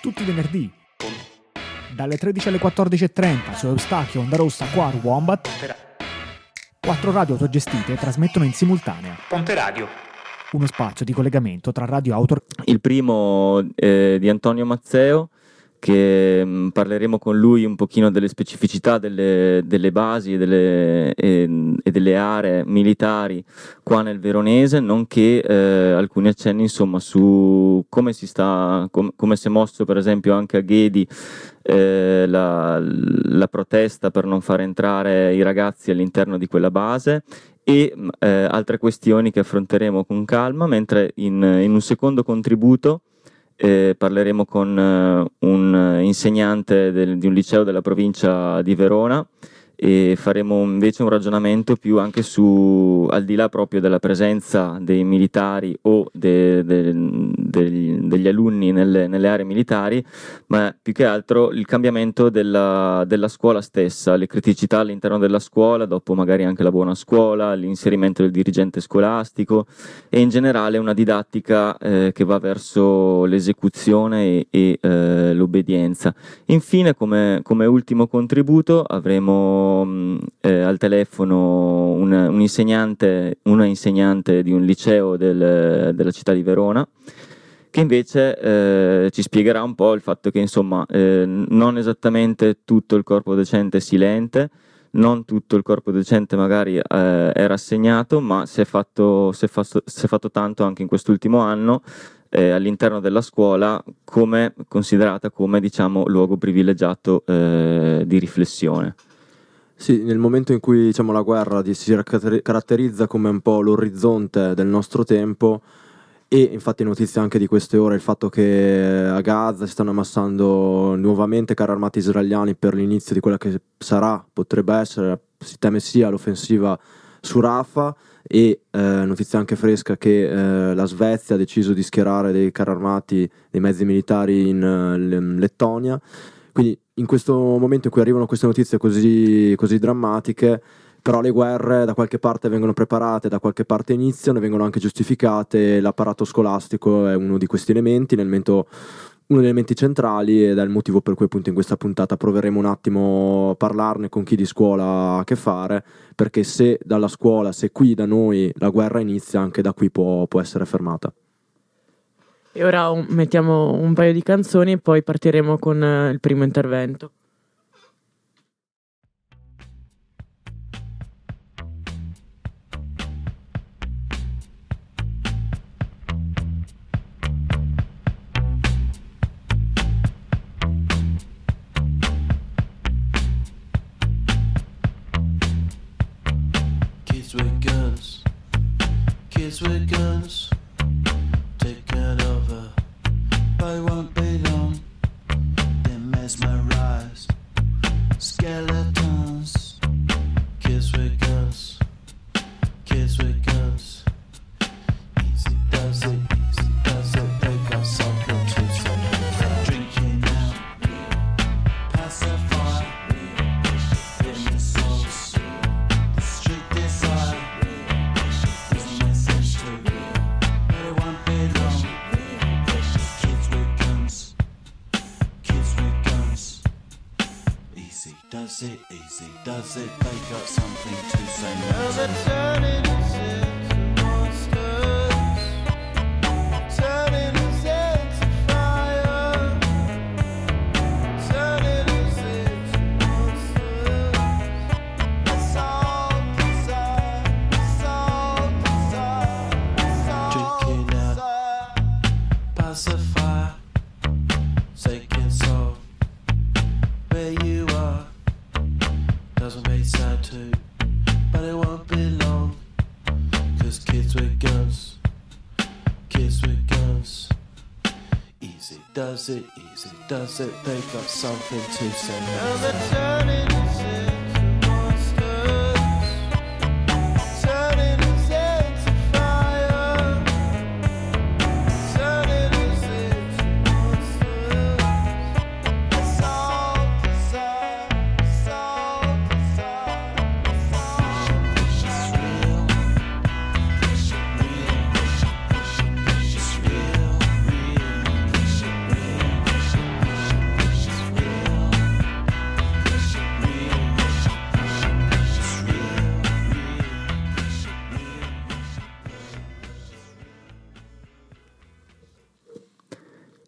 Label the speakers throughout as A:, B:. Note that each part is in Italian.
A: tutti i venerdì, dalle 13 alle 14.30 su Eustachio, Onda Rossa, Quaru, Wombat. 4 radio autogestite trasmettono in simultanea.
B: Ponte Radio.
A: Uno spazio di collegamento tra radio autor.
C: Il primo di Antonio Mazzeo, che parleremo con lui un pochino delle specificità delle basi e delle aree militari qua nel Veronese, nonché alcuni accenni insomma su come si sta, come si è mosso per esempio anche a Ghedi la protesta per non far entrare i ragazzi all'interno di quella base, e altre questioni che affronteremo con calma, mentre in un secondo contributo parleremo con un insegnante di un liceo della provincia di Verona, e faremo invece un ragionamento più anche su, al di là proprio della presenza dei militari o degli alunni nelle aree militari, ma più che altro il cambiamento della scuola stessa, le criticità all'interno della scuola, dopo magari anche la buona scuola, l'inserimento del dirigente scolastico e in generale una didattica che va verso l'esecuzione e l'obbedienza. Infine, come ultimo contributo, avremo al telefono una insegnante di un liceo della città di Verona, che invece ci spiegherà un po' il fatto che insomma non esattamente tutto il corpo docente è silente, non tutto il corpo docente magari è rassegnato, ma si è fatto tanto anche in quest'ultimo anno all'interno della scuola, come considerata come, diciamo, luogo privilegiato di riflessione.
D: Sì, nel momento in cui, diciamo, la guerra si caratterizza come un po' l'orizzonte del nostro tempo, e infatti notizia anche di queste ore il fatto che a Gaza si stanno ammassando nuovamente carri armati israeliani per l'inizio di quella che potrebbe essere, si teme sia l'offensiva su Rafah, e notizia anche fresca che la Svezia ha deciso di schierare dei carri armati, dei mezzi militari in Lettonia. Quindi in questo momento in cui arrivano queste notizie così drammatiche, però le guerre da qualche parte vengono preparate, da qualche parte iniziano e vengono anche giustificate. L'apparato scolastico è uno di questi elementi, uno degli elementi centrali, ed è il motivo per cui appunto in questa puntata proveremo un attimo a parlarne con chi di scuola ha a che fare, perché se dalla scuola, se qui da noi la guerra inizia, anche da qui può essere fermata.
E: E ora mettiamo un paio di canzoni e poi partiremo con il primo intervento.
F: Kids with guns, taken over, but it won't be long. They're mesmerized, skeletons. Kids with guns, kids with guns. Easy does it, they got something to say. Drinking out, pacify, in the songs, the street desire. Does it, they got something to say. Now they're turning us into monsters, turning us into fire, turning us into monsters. That's all desire, that's all desire, that's all drinking out, pacify, taking soul where you are. Doesn't make sad too, but it won't be long. Cause kids with guns, easy does it, they got something to say. Now they're turning us into monsters, turning us into fire, turning us into monsters. That's all desire, that's all.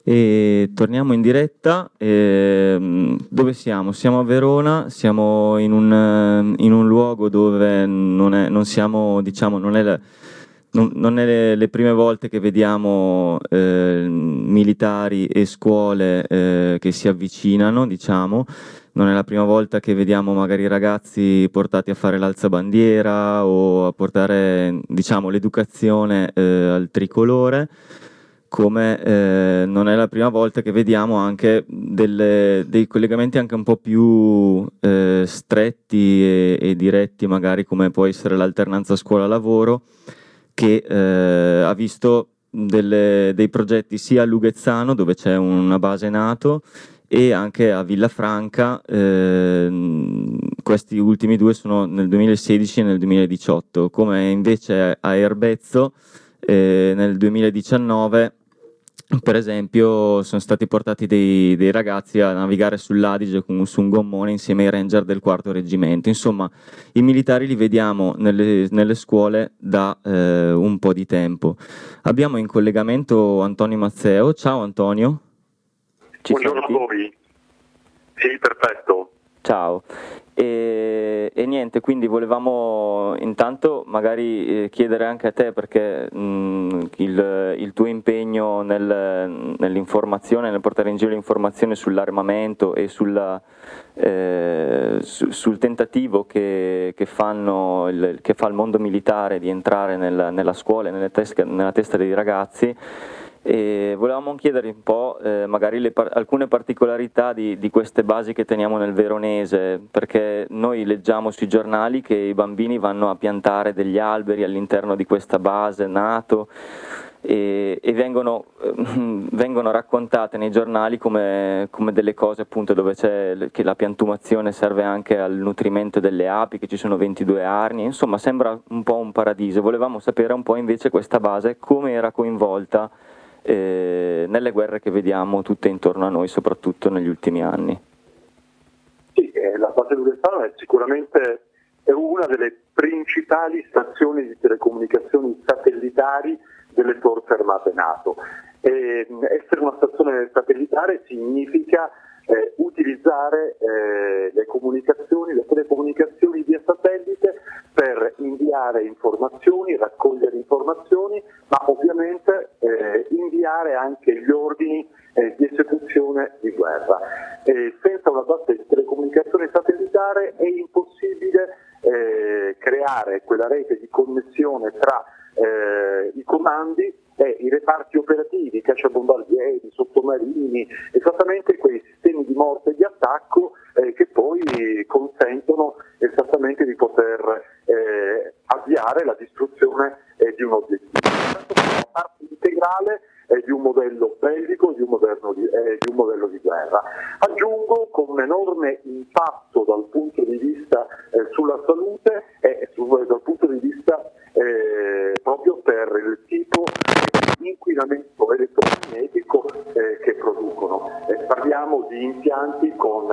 C: E torniamo in diretta. Dove siamo? Siamo a Verona, siamo in un luogo dove non siamo, diciamo, non è le prime volte che vediamo militari e scuole che si avvicinano, diciamo. Non è la prima volta che vediamo magari ragazzi portati a fare l'alzabandiera o a portare, diciamo, l'educazione al tricolore, come non è la prima volta che vediamo anche dei collegamenti anche un po' più stretti e diretti, magari come può essere l'alternanza scuola-lavoro, che ha visto dei progetti sia a Lugezzano, dove c'è una base NATO, e anche a Villafranca. Questi ultimi due sono nel 2016 e nel 2018, come invece a Erbezzo nel 2019, per esempio, sono stati portati dei ragazzi a navigare sull'Adige su un gommone insieme ai ranger del 4º reggimento. Insomma, i militari li vediamo nelle scuole da un po' di tempo. Abbiamo in collegamento Antonio Mazzeo. Ciao Antonio.
B: Buongiorno a voi. Sì, perfetto.
C: Ciao. E niente, quindi volevamo intanto magari chiedere anche a te, perché il tuo impegno nell'informazione, nel portare in giro l'informazione sull'armamento e sul tentativo che fa il mondo militare di entrare nella scuola e nella testa dei ragazzi. E volevamo chiedere un po' magari alcune particolarità di queste basi che teniamo nel veronese, perché noi leggiamo sui giornali che i bambini vanno a piantare degli alberi all'interno di questa base NATO e vengono raccontate nei giornali come delle cose, appunto, dove c'è che la piantumazione serve anche al nutrimento delle api, che ci sono 22 arnie, insomma sembra un po' un paradiso. Volevamo sapere un po' invece questa base come era coinvolta nelle guerre che vediamo tutte intorno a noi, soprattutto negli ultimi anni.
B: Sì, la base Lugezzano è sicuramente una delle principali stazioni di telecomunicazioni satellitari delle forze armate NATO. Essere una stazione satellitare significa utilizzare le telecomunicazioni via satellite per inviare informazioni, raccogliere informazioni, ma ovviamente inviare anche gli ordini di esecuzione di guerra. Senza una base di telecomunicazione satellitare è impossibile creare quella rete di connessione tra i comandi e i reparti operativi, cacciabombardieri, sottomarini, esattamente quei sistemi di morte e di attacco che poi consentono esattamente di poter avviare la distruzione di un obiettivo. Questo è una parte integrale di un modello bellico, di un modello di guerra. Aggiungo, con un enorme impatto dal punto di vista sulla salute e dal punto di vista proprio per il tipo di inquinamento elettromagnetico che producono. Parliamo di impianti con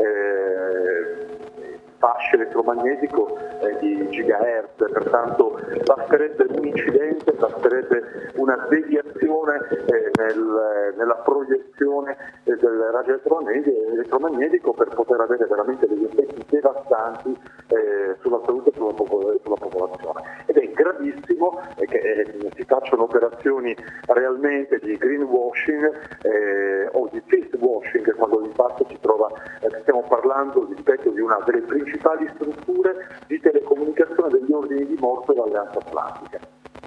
B: fasce elettromagnetico di gigahertz, pertanto basterebbe un incidente, basterebbe una deviazione nella proiezione del raggio elettromagnetico per poter avere veramente degli effetti devastanti sulla salute e sulla popolazione. Ed è gravissimo che si facciano operazioni realmente di greenwashing o di fishwashing, quando di fatto stiamo parlando, ripeto, di una delle principali strutture di telecomunicazione degli ordini di morte dall'Alleanza Atlantica.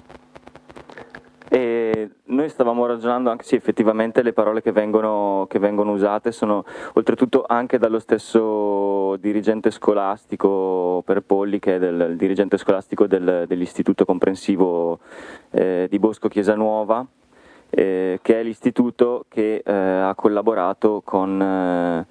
C: E noi stavamo ragionando anche, sì, effettivamente le parole che vengono usate sono oltretutto anche dallo stesso dirigente scolastico Perpolli, che è il dirigente scolastico dell'istituto comprensivo di Bosco Chiesanuova, che è l'istituto che ha collaborato con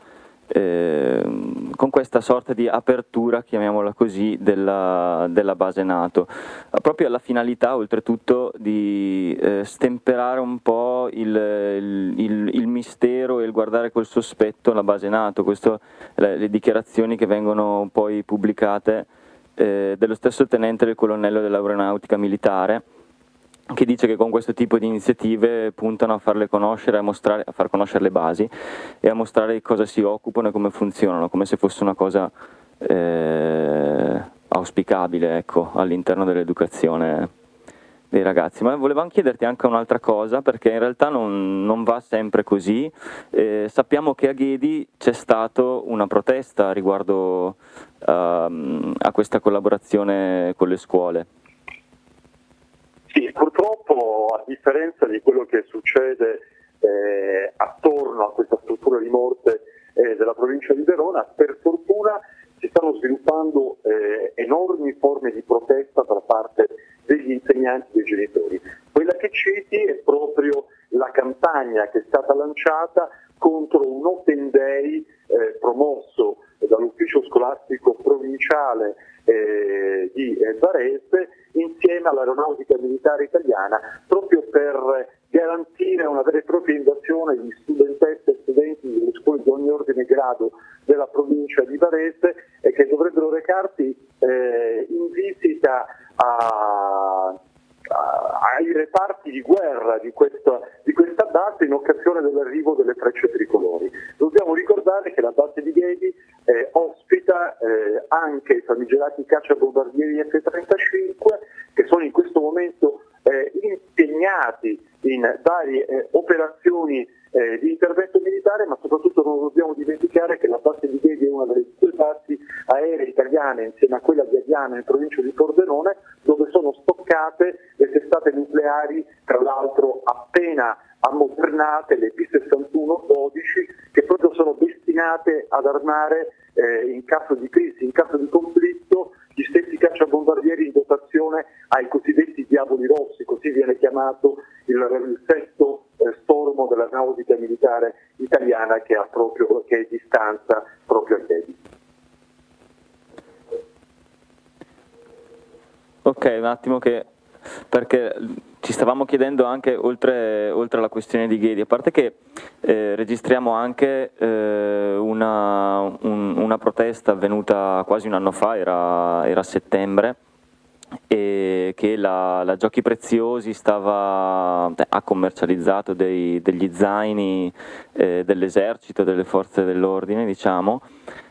C: questa sorta di apertura, chiamiamola così, della base NATO, proprio alla finalità oltretutto di stemperare un po' il mistero e il guardare col sospetto la base NATO. Le dichiarazioni che vengono poi pubblicate dello stesso tenente del colonnello dell'aeronautica militare, che dice che con questo tipo di iniziative puntano a farle conoscere, a far conoscere le basi e a mostrare di cosa si occupano e come funzionano, come se fosse una cosa auspicabile, ecco, all'interno dell'educazione dei ragazzi. Ma volevamo chiederti anche un'altra cosa, perché in realtà non va sempre così. Sappiamo che a Ghedi c'è stata una protesta riguardo a questa collaborazione con le scuole.
B: Sì, purtroppo, a differenza di quello che succede attorno a questa struttura di morte della provincia di Verona, per fortuna si stanno sviluppando enormi forme di protesta da parte degli insegnanti e dei genitori. Quella che citi è proprio la campagna che è stata lanciata contro un Open Day promosso dall'ufficio scolastico provinciale di Varese insieme all'Aeronautica Militare Italiana, proprio per garantire una vera e propria invasione di studentesse e studenti delle scuole di ogni ordine e grado della provincia di Varese e che dovrebbero recarsi in visita ai reparti di guerra di questa base in occasione dell'arrivo delle frecce tricolori. Dobbiamo ricordare che la base di Ghedi ospita anche i famigerati cacciabombardieri F-35 che sono in questo momento impegnati in varie operazioni di intervento militare, ma soprattutto non dobbiamo dimenticare che la base di Ghedi è una delle due basi aeree italiane insieme a quella di Aviano in provincia di Pordenone, dove sono stoccate le testate nucleari, tra l'altro appena ammodernate, le P61-12, che proprio sono destinate ad armare in caso di crisi, in caso di conflitto, gli stessi cacciabombardieri in dotazione ai cosiddetti diavoli rossi, così viene chiamato il sesto stormo dell'Aeronautica Militare Italiana che è di stanza proprio a Ghedi.
C: Ok, un attimo perché ci stavamo chiedendo anche, oltre alla questione di Ghedi, a parte che registriamo anche una protesta avvenuta quasi un anno fa, era a settembre, e che la Giochi Preziosi ha commercializzato degli zaini dell'esercito, delle forze dell'ordine, diciamo,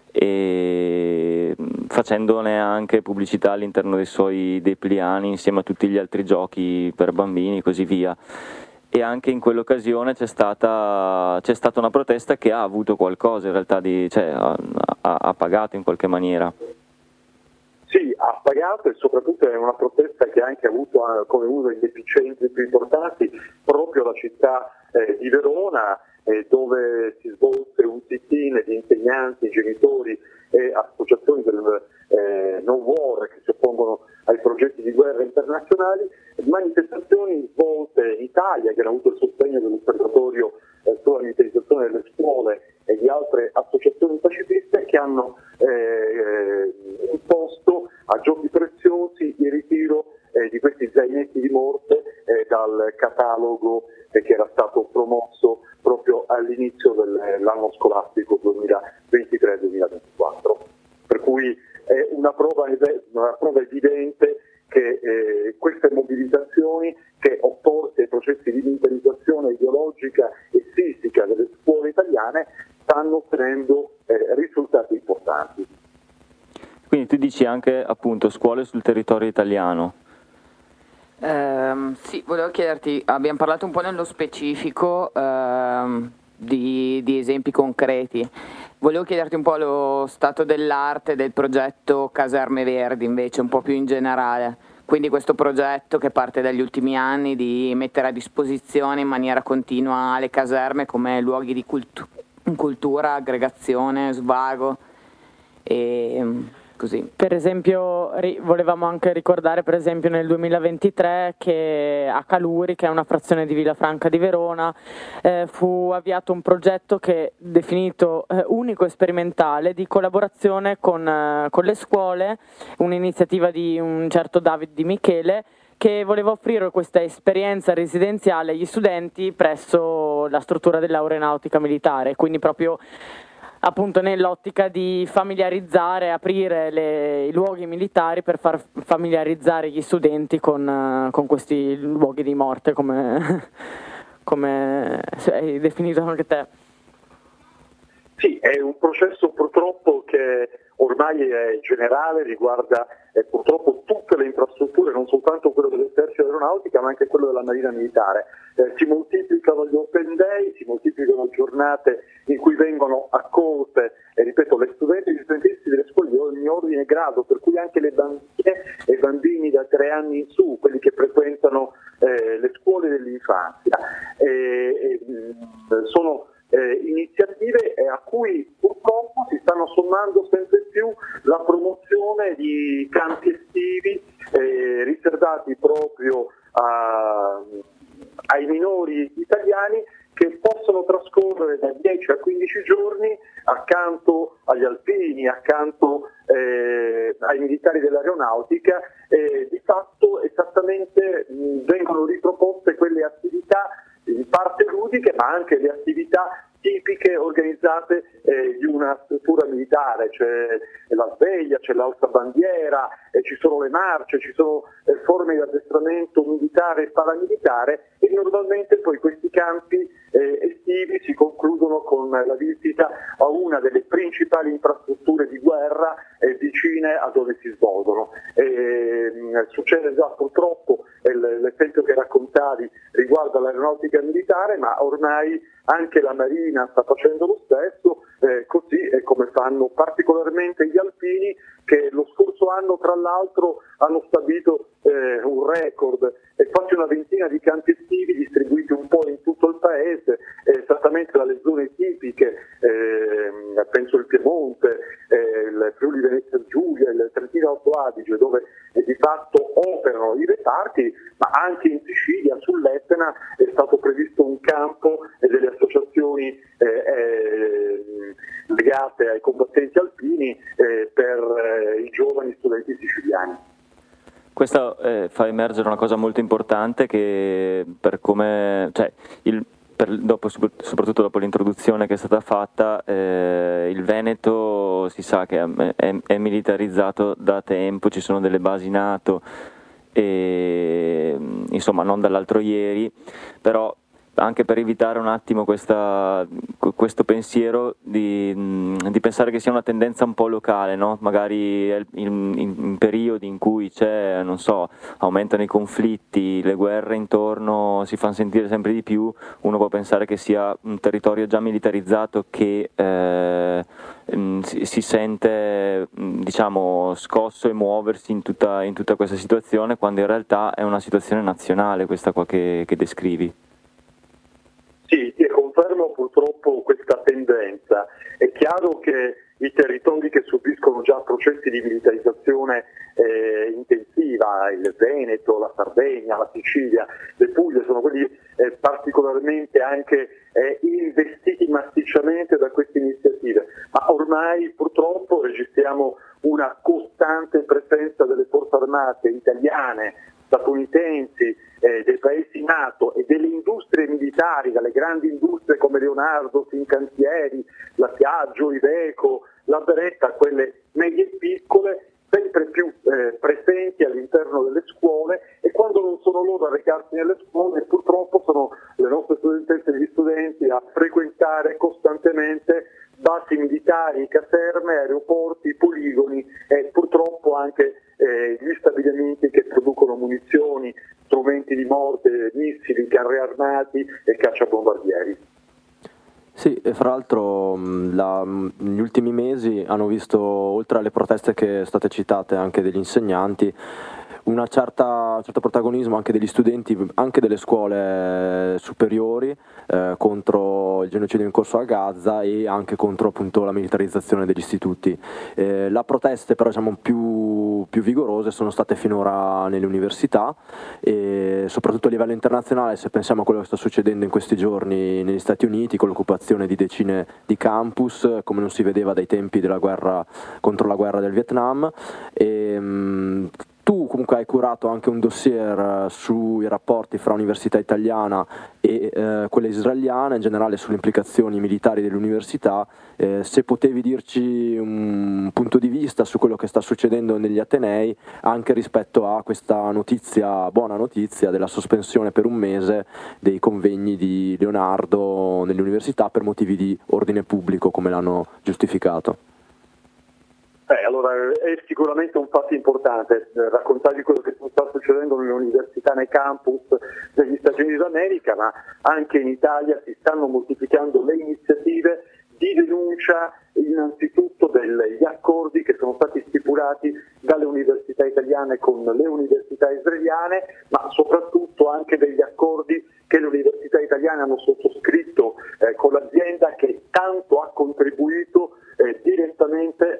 C: e facendone anche pubblicità all'interno dei suoi dépliant insieme a tutti gli altri giochi per bambini e così via. E anche in quell'occasione c'è stata una protesta che ha avuto qualcosa in realtà, ha pagato in qualche maniera.
B: Sì, ha pagato, e soprattutto è una protesta che ha anche avuto come uno degli epicentri più importanti proprio la città di Verona, dove si svolse un sit-in di insegnanti, genitori e associazioni del no war che si oppongono ai progetti di guerra internazionali, manifestazioni svolte in Italia che hanno avuto il sostegno dell'Osservatorio sulla militarizzazione delle scuole e di altre associazioni pacifiste che hanno imposto a Giochi Preziosi il ritiro di questi zainetti di morte dal catalogo che era stato promosso proprio all'inizio dell'anno scolastico 2023-2024. Per cui è una prova evidente che queste mobilitazioni che opposte ai processi di militarizzazione ideologica e fisica delle scuole italiane stanno ottenendo risultati importanti.
C: Quindi tu dici anche appunto scuole sul territorio italiano.
G: Sì, volevo chiederti, abbiamo parlato un po' nello specifico di esempi concreti. Volevo chiederti un po' lo stato dell'arte del progetto Caserme Verdi, invece, un po' più in generale. Quindi questo progetto che parte dagli ultimi anni di mettere a disposizione in maniera continua le caserme come luoghi di cultura, aggregazione, svago e così.
E: Per esempio volevamo anche ricordare per esempio nel 2023 che a Caluri, che è una frazione di Villafranca di Verona, fu avviato un progetto che definito unico e sperimentale di collaborazione con le scuole, un'iniziativa di un certo David Di Michele, che voleva offrire questa esperienza residenziale agli studenti presso la struttura dell'Aeronautica Militare, quindi proprio appunto nell'ottica di familiarizzare, aprire i luoghi militari per far familiarizzare gli studenti con questi luoghi di morte, come hai definito anche te.
B: Sì, è un processo purtroppo che ormai è generale, riguarda purtroppo tutte le infrastrutture, non soltanto quello dell'esercito aeronautica ma anche quello della marina militare. Si moltiplicano gli open day, si moltiplicano giornate in cui vengono accolte, ripeto, le studenti e gli studentessi delle scuole di ogni ordine e grado, per cui anche le bambine e i bambini da 3 anni in su, quelli che frequentano le scuole dell'infanzia. Sono iniziative a cui purtroppo si stanno sommando sempre più la promozione di campi estivi riservati proprio ai minori italiani, che possono trascorrere da 10 a 15 giorni accanto agli alpini, accanto ai militari dell'aeronautica, di fatto esattamente vengono riproposte quelle attività in parte ludiche, ma anche le attività tipiche organizzate di una struttura militare. C'è la sveglia, c'è l'alza bandiera, ci sono le marce, ci sono forme di addestramento militare e paramilitare, e normalmente poi questi campi estivi si concludono con la visita a una delle principali infrastrutture di guerra vicine a dove si svolgono. Succede già purtroppo, l'esempio che raccontavi riguarda l'aeronautica militare, ma ormai anche la Marina sta facendo lo stesso, così è come fanno particolarmente gli alpini, che lo scorso anno tra l'altro hanno stabilito un record, quasi una ventina di campi estivi distribuiti un po' in tutto il paese, esattamente dalle zone tipiche, penso il Piemonte, il Friuli Venezia Giulia, il Trentino Alto Adige, dove di fatto operano i reparti, ma anche in Sicilia, sull'Etna, è stato previsto un campo e delle associazioni legate ai combattenti alpini per i giovani studenti siciliani.
C: Questo fa emergere una cosa molto importante, che per come, cioè, soprattutto dopo l'introduzione che è stata fatta, il Veneto si sa che è militarizzato da tempo, ci sono delle basi NATO, e insomma non dall'altro ieri, però anche per evitare un attimo questo pensiero di pensare che sia una tendenza un po' locale, no? Magari in periodi in cui c'è, non so, aumentano i conflitti, le guerre intorno si fanno sentire sempre di più, uno può pensare che sia un territorio già militarizzato che si sente, diciamo, scosso e muoversi in tutta questa situazione, quando in realtà è una situazione nazionale questa qua che descrivi.
B: Sì, confermo purtroppo questa tendenza. È chiaro che i territori che subiscono già processi di militarizzazione intensiva, il Veneto, la Sardegna, la Sicilia, le Puglie, sono quelli particolarmente anche investiti massicciamente da queste iniziative, ma ormai purtroppo registriamo una costante presenza delle forze armate italiane, statunitensi, dei paesi NATO e delle industrie militari, dalle grandi industrie come Leonardo, Fincantieri, la Piaggio, Iveco, la Beretta, quelle medie e piccole, sempre più presenti all'interno delle scuole, e quando non sono loro a recarsi nelle scuole, purtroppo sono le nostre studentesse e gli studenti a frequentare costantemente basi militari, caserme, aeroporti, poligoni e purtroppo anche gli stabilimenti che producono munizioni, strumenti di morte, missili, carri armati e cacciabombardieri.
D: Sì, e fra l'altro negli ultimi mesi hanno visto, oltre alle proteste che state citate anche degli insegnanti, un certo protagonismo anche degli studenti, anche delle scuole superiori, contro il genocidio in corso a Gaza e anche contro appunto la militarizzazione degli istituti. Le proteste però più vigorose sono state finora nelle università, e soprattutto a livello internazionale, se pensiamo a quello che sta succedendo in questi giorni negli Stati Uniti con l'occupazione di decine di campus, come non si vedeva dai tempi della guerra contro la guerra del Vietnam. Tu comunque comunque hai curato anche un dossier sui rapporti fra università italiana e quella israeliana, in generale sulle implicazioni militari dell'università. Se potevi dirci un punto di vista su quello che sta succedendo negli Atenei anche rispetto a questa buona notizia della sospensione per un mese dei convegni di Leonardo nelle università per motivi di ordine pubblico, come l'hanno giustificato.
B: Allora è sicuramente un fatto importante raccontarvi quello che sta succedendo nelle università, nei campus degli Stati Uniti d'America, ma anche in Italia si stanno moltiplicando le iniziative di denuncia innanzitutto degli accordi che sono stati stipulati dalle università italiane con le università israeliane, ma soprattutto anche degli accordi che le università italiane hanno sottoscritto con l'azienda che tanto ha contribuito direttamente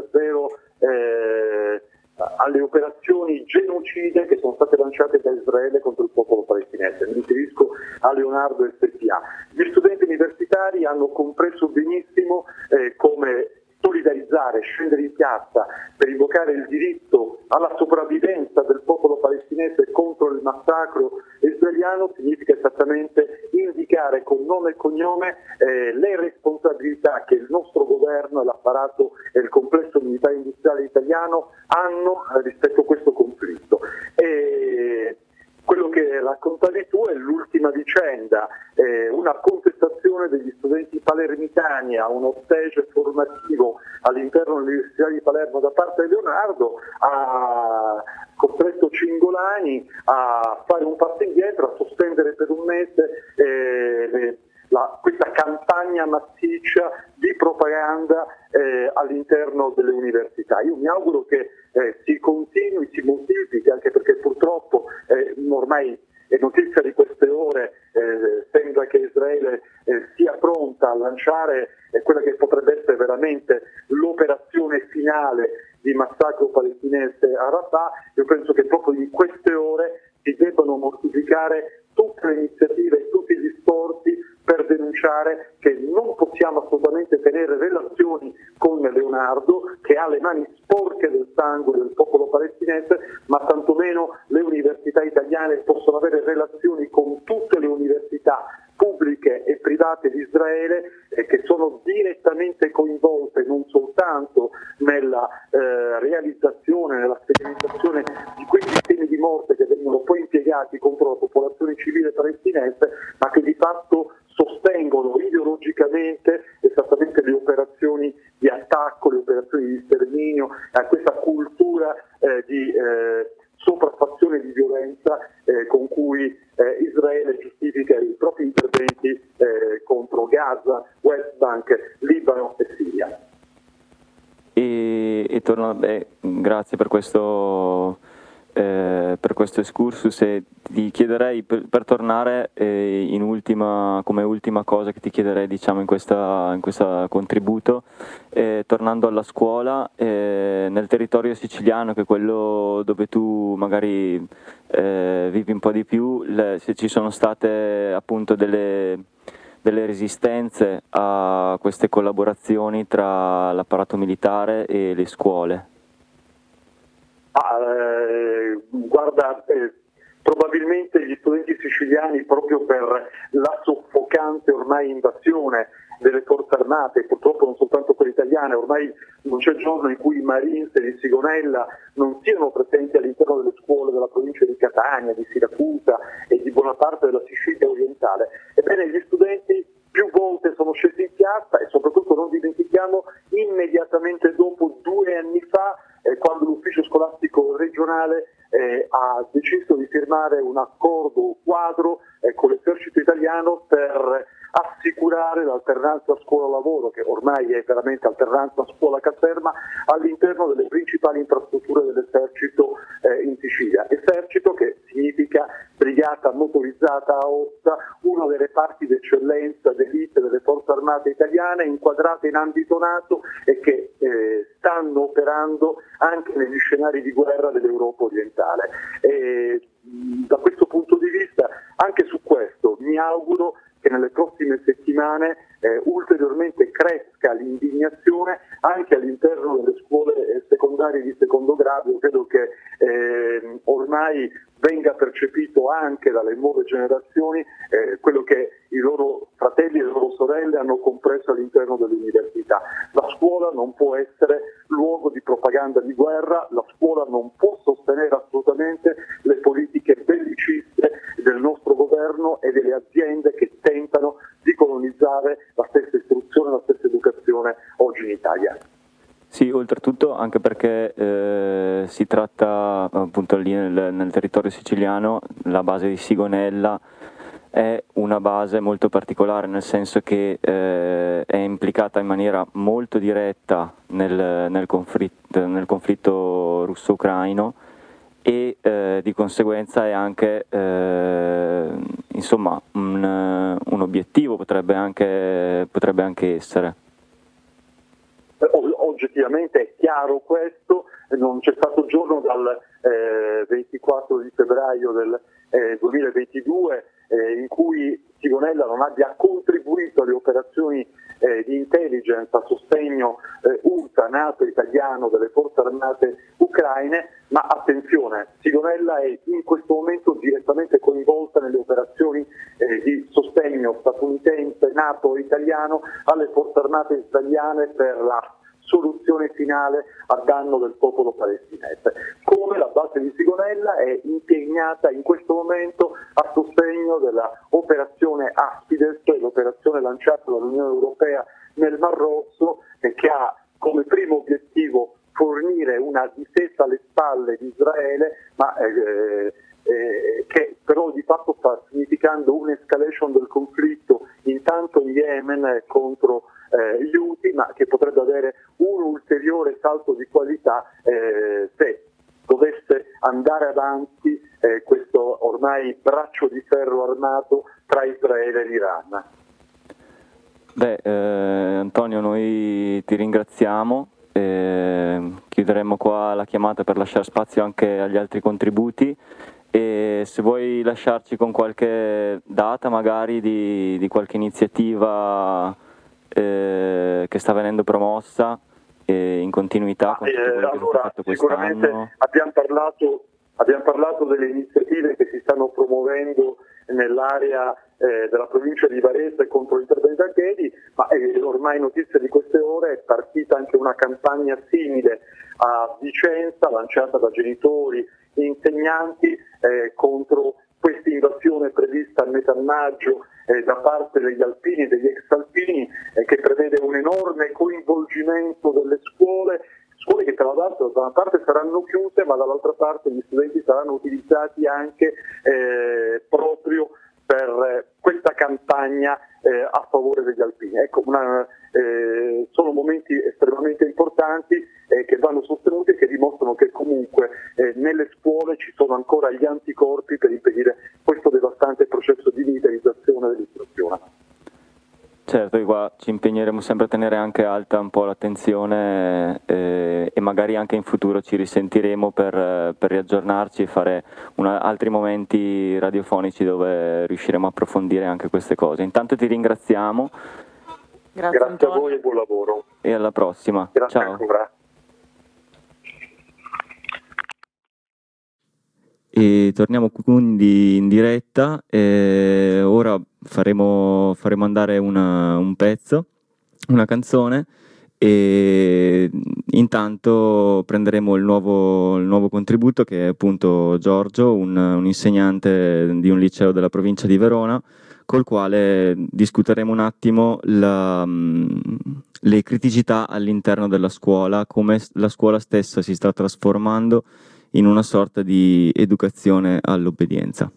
B: alle operazioni genocide che sono state lanciate da Israele contro il popolo palestinese. Mi riferisco a Leonardo SPA. Gli studenti universitari hanno compreso benissimo come solidarizzare, scendere in piazza per invocare il diritto alla sopravvivenza del popolo palestinese contro il massacro israeliano significa esattamente indicare con nome e cognome le responsabilità che il nostro governo e l'apparato e il complesso militare industriale italiano hanno rispetto a questo conflitto. Quello che raccontavi tu è l'ultima vicenda, una contestazione degli studenti palermitani a uno stage formativo all'interno dell'Università di Palermo da parte di Leonardo ha costretto Cingolani a fare un passo indietro, a sospendere per un mese questa campagna massiccia di propaganda all'interno delle università. Io mi auguro che si continui, si moltiplichi, anche perché purtroppo ormai è notizia di queste ore, sembra che Israele sia pronta a lanciare quella che potrebbe essere veramente l'operazione finale di massacro palestinese a Rafah. Io penso che proprio in queste ore si debbano moltiplicare tutte le iniziative e tutti gli sforzi per denunciare che non possiamo assolutamente tenere relazioni con Leonardo, che ha le mani sporche del sangue del popolo palestinese, ma tantomeno le università italiane possono avere relazioni con tutte le università pubbliche e private di Israele che sono direttamente coinvolte non soltanto nella realizzazione, nella sperimentazione di quei sistemi di morte che vengono poi impiegati contro la popolazione civile palestinese, ma che di fatto sostengono ideologicamente esattamente le operazioni di attacco, le operazioni di sterminio, questa cultura di sopraffazione di violenza con cui Israele giustifica i propri interventi contro Gaza, West Bank, Libano e Siria.
C: E grazie per questo excursus, e ti chiederei per tornare come ultima cosa che ti chiederei, diciamo, in questo contributo, tornando alla scuola nel territorio siciliano, che è quello dove tu magari vivi un po' di più, se ci sono state appunto delle resistenze a queste collaborazioni tra l'apparato militare e le scuole.
B: Guarda, probabilmente gli studenti siciliani, proprio per la soffocante ormai invasione delle forze armate, purtroppo non soltanto quelle italiane, ormai non c'è giorno in cui i Marines di Sigonella non siano presenti all'interno delle scuole della provincia di Catania, di Siracusa e di buona parte della Sicilia orientale. Ebbene, gli studenti più volte sono scesi in piazza, e soprattutto non dimentichiamo immediatamente dopo 2 anni fa, quando l'ufficio scolastico regionale ha deciso di firmare un accordo quadro con l'esercito italiano per assicurare l'alternanza scuola-lavoro, che ormai è veramente alternanza scuola-caserma, all'interno delle principali infrastrutture dell'esercito in Sicilia. Esercito che significa brigata motorizzata Aosta, una delle parti d'eccellenza d'elite delle forze armate italiane, inquadrate in ambito NATO e che stanno operando anche negli scenari di guerra dell'Europa orientale. Da questo punto di vista, anche su questo, mi auguro che nelle prossime settimane ulteriormente cresca l'indignazione anche all'interno delle scuole secondarie di secondo grado. Io credo che ormai venga percepito anche dalle nuove generazioni quello che i loro fratelli e le loro sorelle hanno compreso all'interno dell'università. La scuola non può essere luogo di propaganda di guerra, la scuola non può sostenere assolutamente le politiche belliciste del nostro governo e delle aziende che tentano di colonizzare la stessa istruzione, la stessa educazione oggi in Italia.
C: Sì, oltretutto anche perché si tratta appunto lì nel territorio siciliano, la base di Sigonella è una base molto particolare, nel senso che è implicata in maniera molto diretta nel conflitto russo-ucraino e di conseguenza è anche insomma un obiettivo, potrebbe anche essere.
B: Oggettivamente è chiaro questo, non c'è stato giorno dal 24 di febbraio del 2022 in cui Sigonella non abbia contribuito alle operazioni di intelligence a sostegno URTA, NATO italiano delle forze armate ucraine, ma attenzione, Sigonella è in questo momento direttamente coinvolta nelle operazioni di sostegno statunitense, NATO italiano alle forze armate israeliane per la soluzione finale a danno del popolo palestinese. Come la base di Sigonella è impegnata in questo momento a sostegno della operazione Aspides, l'operazione lanciata dall'Unione Europea nel Mar Rosso e che ha come primo obiettivo fornire una difesa alle spalle di Israele, ma che però di fatto sta significando un'escalation del conflitto intanto in Yemen contro gli Houthi, ma che potrebbe avere un ulteriore salto di qualità se dovesse andare avanti questo ormai braccio di ferro armato tra Israele e l'Iran.
C: Antonio, noi ti ringraziamo, chiuderemo qua la chiamata per lasciare spazio anche agli altri contributi e se vuoi lasciarci con qualche data magari di qualche iniziativa che sta venendo promossa in continuità con tutto quello che è fatto
B: sicuramente
C: quest'anno.
B: Abbiamo parlato delle iniziative che si stanno promuovendo nell'area della provincia di Varese contro l'intervento a piedi, ma ormai notizia di queste ore è partita anche una campagna simile a Vicenza lanciata da genitori e insegnanti contro questa invasione prevista a metà maggio da parte degli alpini e degli ex alpini che prevede un enorme coinvolgimento delle scuole che tra l'altro da una parte saranno chiuse ma dall'altra parte gli studenti saranno utilizzati anche proprio per questa campagna a favore degli alpini. Ecco, sono momenti estremamente importanti che vanno sostenuti e che dimostrano che comunque nelle scuole ci sono ancora gli anticorpi per impedire questo devastante processo di militarizzazione dell'istruzione.
C: Certo, qua ci impegneremo sempre a tenere anche alta un po' l'attenzione e magari anche in futuro ci risentiremo per riaggiornarci e fare altri momenti radiofonici dove riusciremo a approfondire anche queste cose. Intanto ti ringraziamo.
B: Grazie a voi e buon lavoro.
C: E alla prossima.
B: Grazie
C: Ciao.
B: ancora.
C: E torniamo quindi in diretta, ora faremo andare un pezzo, una canzone e intanto prenderemo il nuovo contributo che è appunto Giorgio, un insegnante di un liceo della provincia di Verona, col quale discuteremo un attimo le criticità all'interno della scuola, come la scuola stessa si sta trasformando in una sorta di educazione all'obbedienza.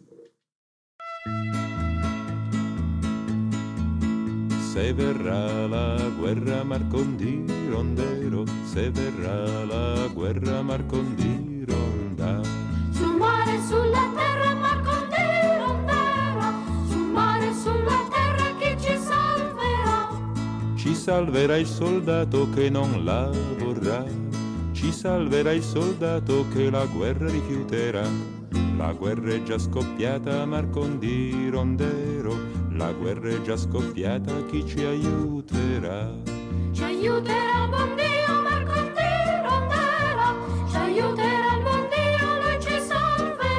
H: Se verrà la guerra Marcondi Rondero, se verrà la guerra Marcondi Ronda.
I: Sul mare e sulla terra Marcondi Rondero, sul mare e sulla terra chi ci salverà?
H: Ci salverà il soldato che non la vorrà, ci salverà il soldato che la guerra rifiuterà. La guerra è già scoppiata Marcondi Rondero, la guerra è già scoppiata, chi ci aiuterà?
I: Ci aiuterà il buon Dio Marcondi Rondero, ci aiuterà il buon Dio, lui ci salverà.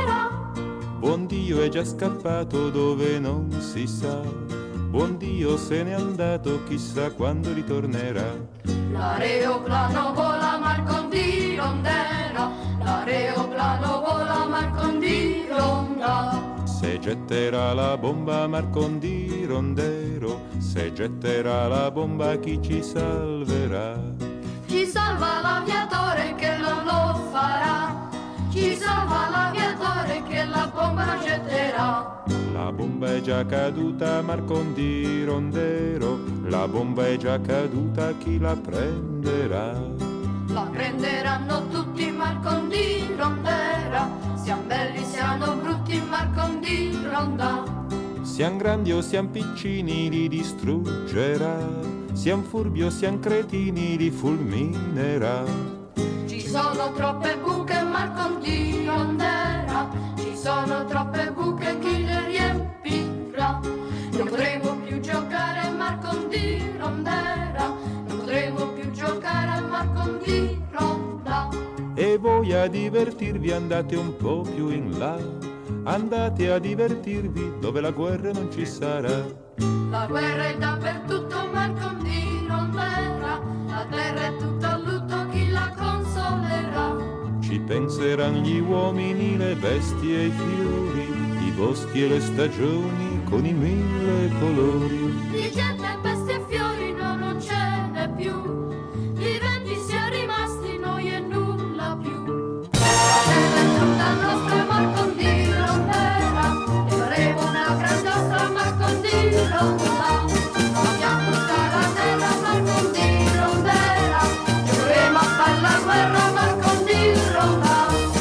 H: buon Dio è già scappato dove non si sa, buon Dio se n'è andato, chissà quando ritornerà.
I: L'aeroplano vola Marcon di Rondera, l'aeroplano vola Marcon di Ronda.
H: Se getterà la bomba Marcon di Rondero, se getterà la bomba chi ci salverà?
I: Ci salva l'aviatore che non lo farà, ci salva l'aviatore che la bomba non getterà.
H: La bomba è già caduta Marcon di Rondero, la bomba è già caduta, chi la prenderà?
I: La prenderanno tutti Marcon di Rondera, siamo belli, siamo brutti Marcon di Ronda.
H: Siam grandi o siam piccini li distruggerà, siam furbi o siam cretini li fulminerà.
I: Ci sono troppe buche Marcon di Rondera, ci sono troppe buche chi le riempirà. Non potremo più giocare a Marcon di Rondera, non potremo più giocare a Marcon di Ronda.
H: E voi a divertirvi andate un po' più in là, andate a divertirvi dove la guerra non ci sarà.
I: La guerra è dappertutto Marcon di Rondera, la terra è tutta a lutto, chi la consolerà?
H: Ci penseranno gli uomini, le bestie e i fiori, i boschi e le stagioni con i 1000 colori.
I: Di gente, bestie e fiori no, non ce n'è più, viventi siamo rimasti noi e nulla più. La terra è tutta nostra Marcon di Rondera, e faremo una gran giostra Marcon di Ronda. Abbiamo tutta la terra Marcon di Rondera, e vorremmo fare la guerra Marcon di Ronda.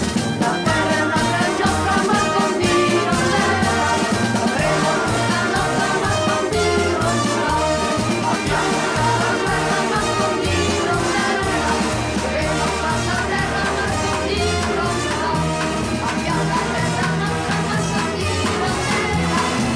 I: La terra è una gran giostra Marcon di Rondera, faremo tutta nostra Marcon di Ronda. Abbiamo tutta la guerra Marcon di Rondera, vorremmo fare la terra Marcon di Ronda. Abbiamo la terra nostra Marcon di Rondera,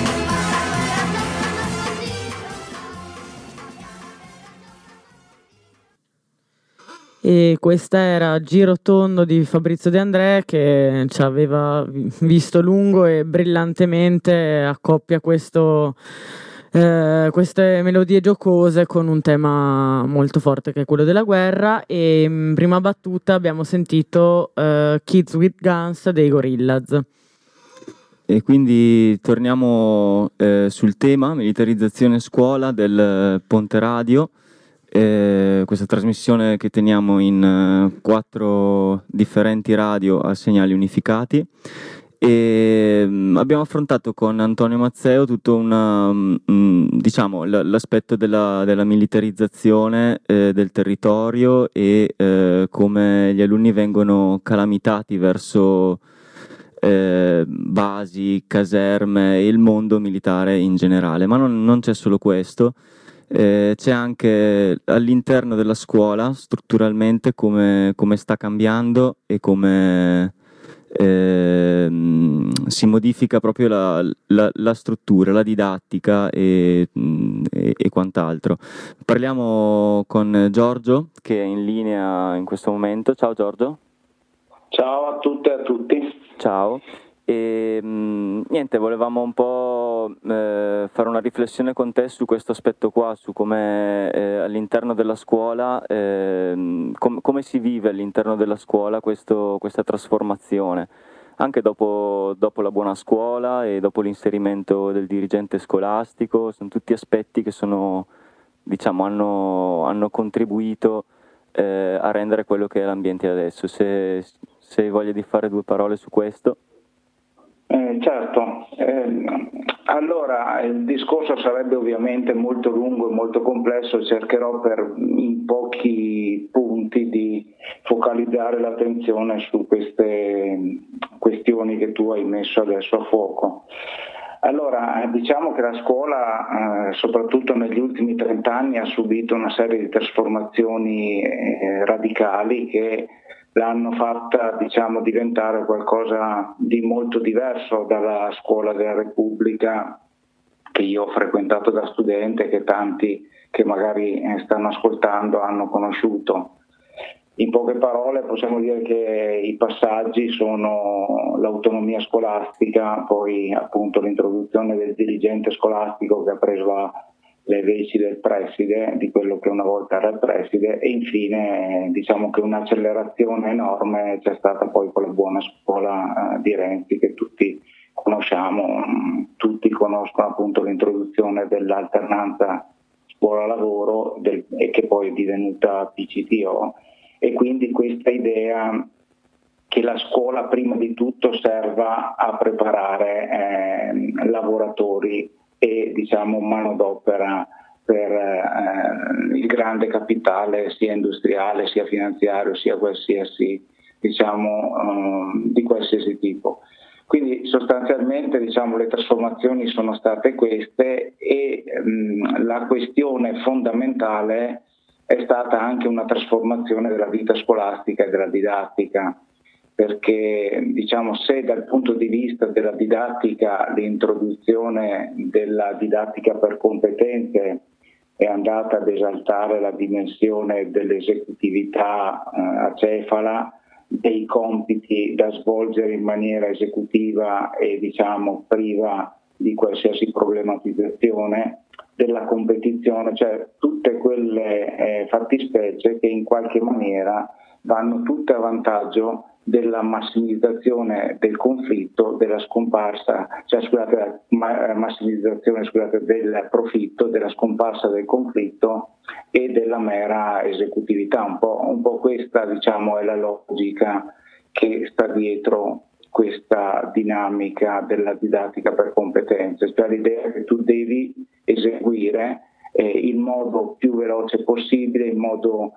E: E questa era Giro Tondo di Fabrizio De André, che ci aveva visto lungo e brillantemente accoppia queste melodie giocose con un tema molto forte che è quello della guerra. E in prima battuta abbiamo sentito Kids with Guns dei Gorillaz.
C: E quindi torniamo sul tema militarizzazione scuola del Ponte Radio. Questa trasmissione che teniamo in 4 differenti radio a segnali unificati, e abbiamo affrontato con Antonio Mazzeo tutto diciamo, l'aspetto della militarizzazione del territorio e come gli alunni vengono calamitati verso basi, caserme e il mondo militare in generale. Ma non c'è solo questo. C'è anche all'interno della scuola strutturalmente come sta cambiando e come si modifica proprio la struttura, la didattica e quant'altro. Parliamo con Giorgio che è in linea in questo momento. Ciao Giorgio.
J: Ciao a tutte e a tutti.
C: Ciao. E niente, volevamo un po' fare una riflessione con te su questo aspetto qua, su come all'interno della scuola, come si vive all'interno della scuola questa trasformazione, anche dopo la buona scuola e dopo l'inserimento del dirigente scolastico. Sono tutti aspetti che hanno contribuito a rendere quello che è l'ambiente adesso. Se hai voglia di fare 2 parole su questo.
J: Certo, allora il discorso sarebbe ovviamente molto lungo e molto complesso, cercherò in pochi punti di focalizzare l'attenzione su queste questioni che tu hai messo adesso a fuoco. Allora, diciamo che la scuola, soprattutto negli ultimi 30 anni, ha subito una serie di trasformazioni radicali che l'hanno fatta, diventare qualcosa di molto diverso dalla scuola della Repubblica che io ho frequentato da studente, che tanti che magari stanno ascoltando hanno conosciuto. In poche parole possiamo dire che i passaggi sono l'autonomia scolastica, poi appunto l'introduzione del dirigente scolastico che ha preso le veci del preside, di quello che una volta era il preside, e infine diciamo che un'accelerazione enorme c'è stata poi con la buona scuola di Renzi, che tutti conosciamo, tutti conoscono appunto l'introduzione dell'alternanza scuola-lavoro e che poi è divenuta PCTO, e quindi questa idea che la scuola prima di tutto serva a preparare lavoratori e diciamo manodopera per il grande capitale sia industriale sia finanziario sia qualsiasi diciamo di qualsiasi tipo. Quindi sostanzialmente diciamo le trasformazioni sono state queste e la questione fondamentale è stata anche una trasformazione della vita scolastica e della didattica, perché diciamo se dal punto di vista della didattica l'introduzione della didattica per competenze è andata ad esaltare la dimensione dell'esecutività acefala, dei compiti da svolgere in maniera esecutiva e diciamo priva di qualsiasi problematizzazione, della competizione, cioè tutte quelle fattispecie che in qualche maniera vanno tutte a vantaggio della massimizzazione del conflitto, della scomparsa, cioè scusate, massimizzazione del profitto, della scomparsa del conflitto e della mera esecutività. Un po' questa diciamo è la logica che sta dietro questa dinamica della didattica per competenze, cioè l'idea che tu devi eseguire in modo più veloce possibile, in modo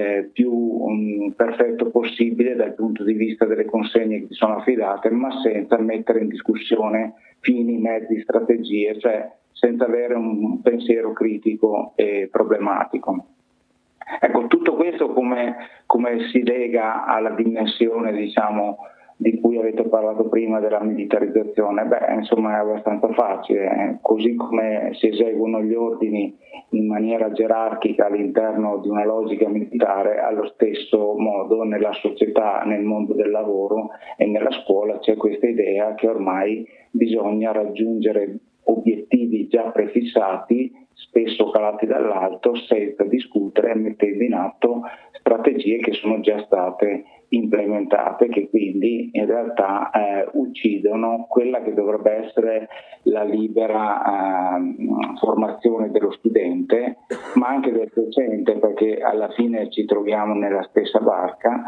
J: più perfetto possibile dal punto di vista delle consegne che ti sono affidate, ma senza mettere in discussione fini, mezzi, strategie, cioè senza avere un pensiero critico e problematico. Ecco, tutto questo come si lega alla dimensione, diciamo, di cui avete parlato prima della militarizzazione? Beh, insomma è abbastanza facile, così come si eseguono gli ordini in maniera gerarchica all'interno di una logica militare, allo stesso modo nella società, nel mondo del lavoro e nella scuola c'è questa idea che ormai bisogna raggiungere obiettivi già prefissati, spesso calati dall'alto, senza discutere e mettendo in atto strategie che sono già state implementate, che quindi in realtà uccidono quella che dovrebbe essere la libera formazione dello studente, ma anche del docente, perché alla fine ci troviamo nella stessa barca,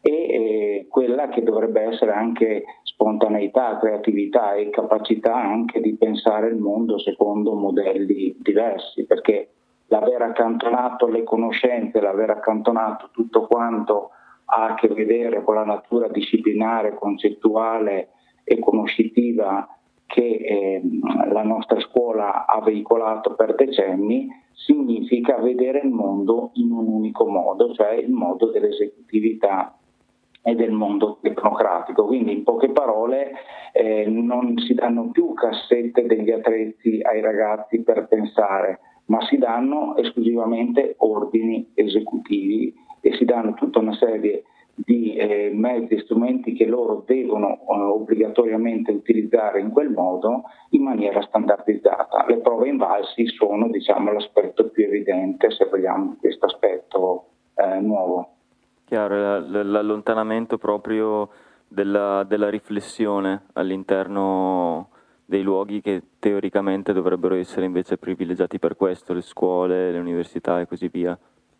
J: e quella che dovrebbe essere anche spontaneità, creatività e capacità anche di pensare il mondo secondo modelli diversi, perché l'aver accantonato le conoscenze, l'aver accantonato tutto quanto ha a che vedere con la natura disciplinare, concettuale e conoscitiva che la nostra scuola ha veicolato per decenni, significa vedere il mondo in un unico modo, cioè il modo dell'esecutività e del mondo tecnocratico. Quindi in poche parole non si danno più cassette degli attrezzi ai ragazzi per pensare, ma si danno esclusivamente ordini esecutivi e si danno tutta una serie di mezzi e strumenti che loro devono obbligatoriamente utilizzare in quel modo in maniera standardizzata. Le prove invalsi sono, diciamo, l'aspetto più evidente, se vogliamo, di questo aspetto nuovo.
C: Chiaro, l'allontanamento proprio della riflessione all'interno dei luoghi che teoricamente dovrebbero essere invece privilegiati per questo, le scuole, le università e così via.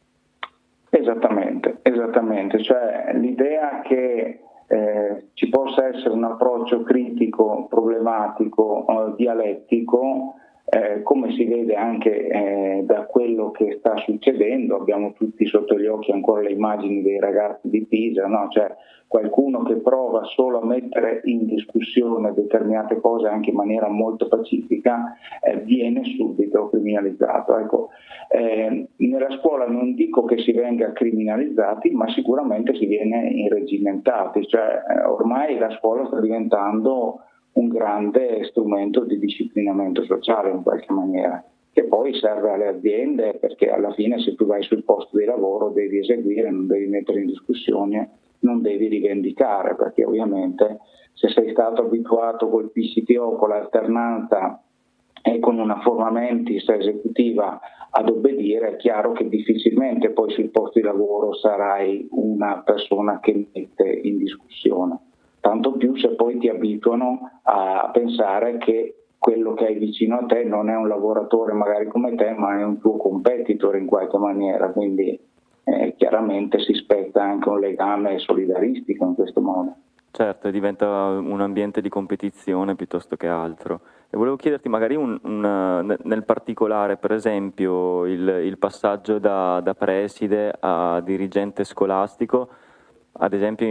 J: Esattamente, cioè l'idea che ci possa essere un approccio critico, problematico, dialettico, come si vede anche da quello che sta succedendo. Abbiamo tutti sotto gli occhi ancora le immagini dei ragazzi di Pisa, no? Cioè qualcuno che prova solo a mettere in discussione determinate cose anche in maniera molto pacifica viene subito criminalizzato. Ecco, nella scuola non dico che si venga criminalizzati, ma sicuramente si viene irreggimentati, cioè ormai la scuola sta diventando un grande strumento di disciplinamento sociale in qualche maniera, che che poi serve alle aziende, perché alla fine se tu vai sul posto di lavoro devi eseguire, non devi mettere in discussione, non devi rivendicare, perché ovviamente se sei stato abituato col PCTO, con l'alternanza e con una forma mentis esecutiva ad obbedire, è chiaro che difficilmente poi sul posto di lavoro sarai una persona che mette in discussione. Tanto più se poi ti abituano a pensare che quello che hai vicino a te non è un lavoratore magari come te, ma è un tuo competitor in qualche maniera, quindi chiaramente si spezza anche un legame solidaristico in questo modo.
C: Certo, diventa un ambiente di competizione piuttosto che altro. E volevo chiederti magari nel particolare, per esempio, il passaggio da preside a dirigente scolastico, ad esempio,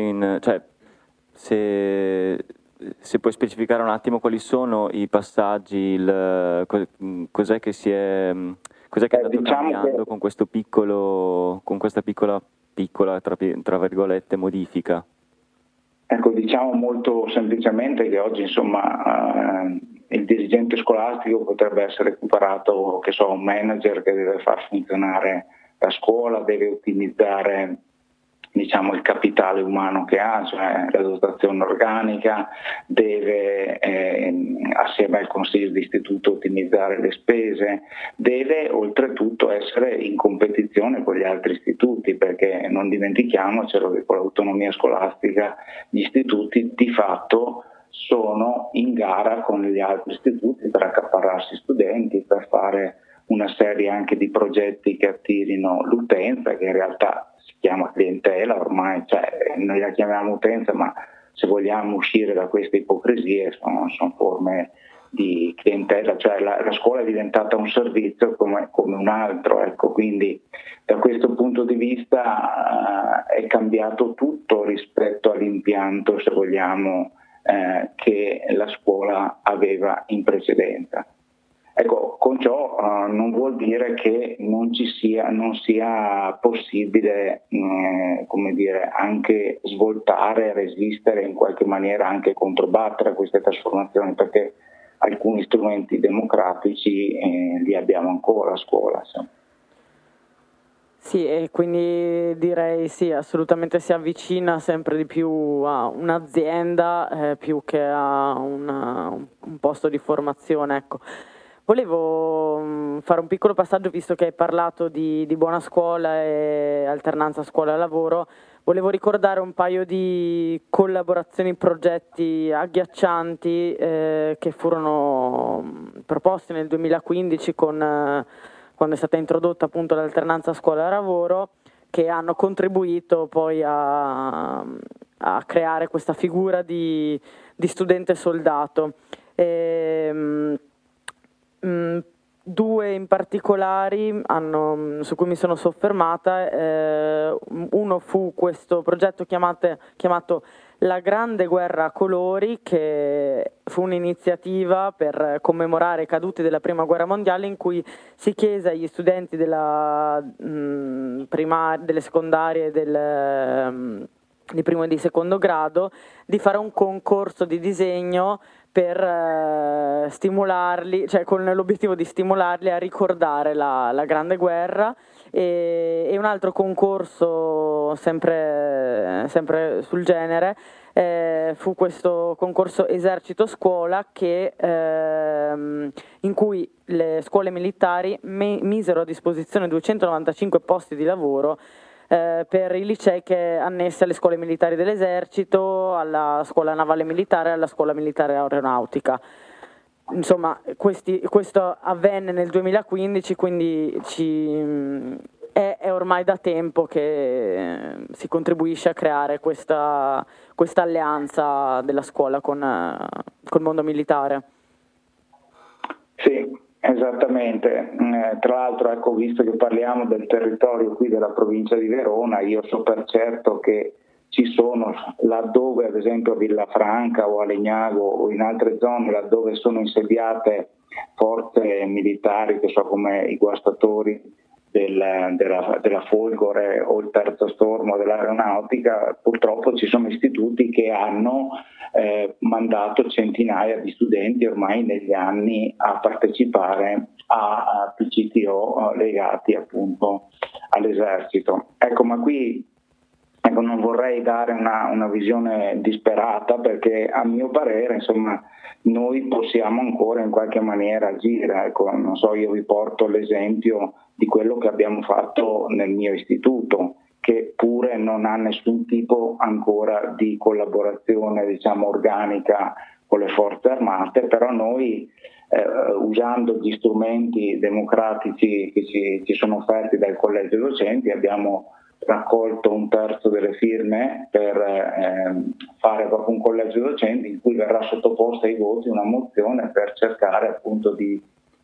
C: se puoi specificare un attimo quali sono i passaggi, cos'è che è andato cambiando con questa piccola tra virgolette modifica?
J: Ecco, diciamo molto semplicemente che oggi il dirigente scolastico potrebbe essere equiparato, che so, un manager che deve far funzionare la scuola, deve ottimizzare il capitale umano che ha, cioè la dotazione organica, deve assieme al consiglio di istituto ottimizzare le spese, deve oltretutto essere in competizione con gli altri istituti, perché non dimentichiamocelo che con l'autonomia scolastica gli istituti di fatto sono in gara con gli altri istituti per accaparrarsi studenti, per fare una serie anche di progetti che attirino l'utenza, che in realtà si chiama clientela ormai, cioè noi la chiamiamo utenza, ma se vogliamo uscire da queste ipocrisie sono forme di clientela, cioè la scuola è diventata un servizio come un altro, ecco, quindi da questo punto di vista è cambiato tutto rispetto all'impianto, se vogliamo, che la scuola aveva in precedenza. Ecco, con ciò non vuol dire che non sia possibile anche svoltare, resistere, in qualche maniera anche controbattere a queste trasformazioni, perché alcuni strumenti democratici li abbiamo ancora a scuola.
E: Sì, e quindi direi sì, assolutamente si avvicina sempre di più a un'azienda più che a un posto di formazione, ecco. Volevo fare un piccolo passaggio, visto che hai parlato di buona scuola e alternanza scuola-lavoro. Volevo ricordare un paio di collaborazioni, progetti agghiaccianti che furono proposti nel 2015 quando è stata introdotta appunto l'alternanza scuola-lavoro, che hanno contribuito poi a creare questa figura di studente soldato. Due in particolari su cui mi sono soffermata. Uno fu questo progetto chiamato La Grande Guerra a Colori, che fu un'iniziativa per commemorare i caduti della Prima Guerra Mondiale, in cui si chiese agli studenti delle secondarie di primo e di secondo grado di fare un concorso di disegno per stimolarli, cioè con l'obiettivo di stimolarli a ricordare la Grande Guerra, e un altro concorso sempre sul genere fu questo concorso Esercito Scuola, in cui le scuole militari misero a disposizione 295 posti di lavoro per i licei annessi alle scuole militari dell'esercito, alla scuola navale militare e alla scuola militare aeronautica. Insomma, questo avvenne nel 2015, quindi è ormai da tempo che si contribuisce a creare questa alleanza della scuola con il mondo militare.
J: Sì. Esattamente, tra l'altro ecco, visto che parliamo del territorio qui della provincia di Verona, io so per certo che ci sono laddove, ad esempio a Villafranca o a Legnago o in altre zone laddove sono insediate forze militari, che so come i guastatori della Folgore o il terzo stormo dell'aeronautica, purtroppo ci sono istituti che hanno mandato centinaia di studenti ormai negli anni a partecipare a PCTO legati appunto all'esercito. Ecco, ma qui non vorrei dare una visione disperata, perché a mio parere, insomma, noi possiamo ancora in qualche maniera agire. Ecco, non so, io vi porto l'esempio di quello che abbiamo fatto nel mio istituto, che pure non ha nessun tipo ancora di collaborazione, diciamo, organica con le forze armate, però noi usando gli strumenti democratici che ci sono offerti dal collegio docenti abbiamo raccolto 1/3 delle firme per fare proprio un collegio docenti in cui verrà sottoposta ai voti una mozione per cercare appunto di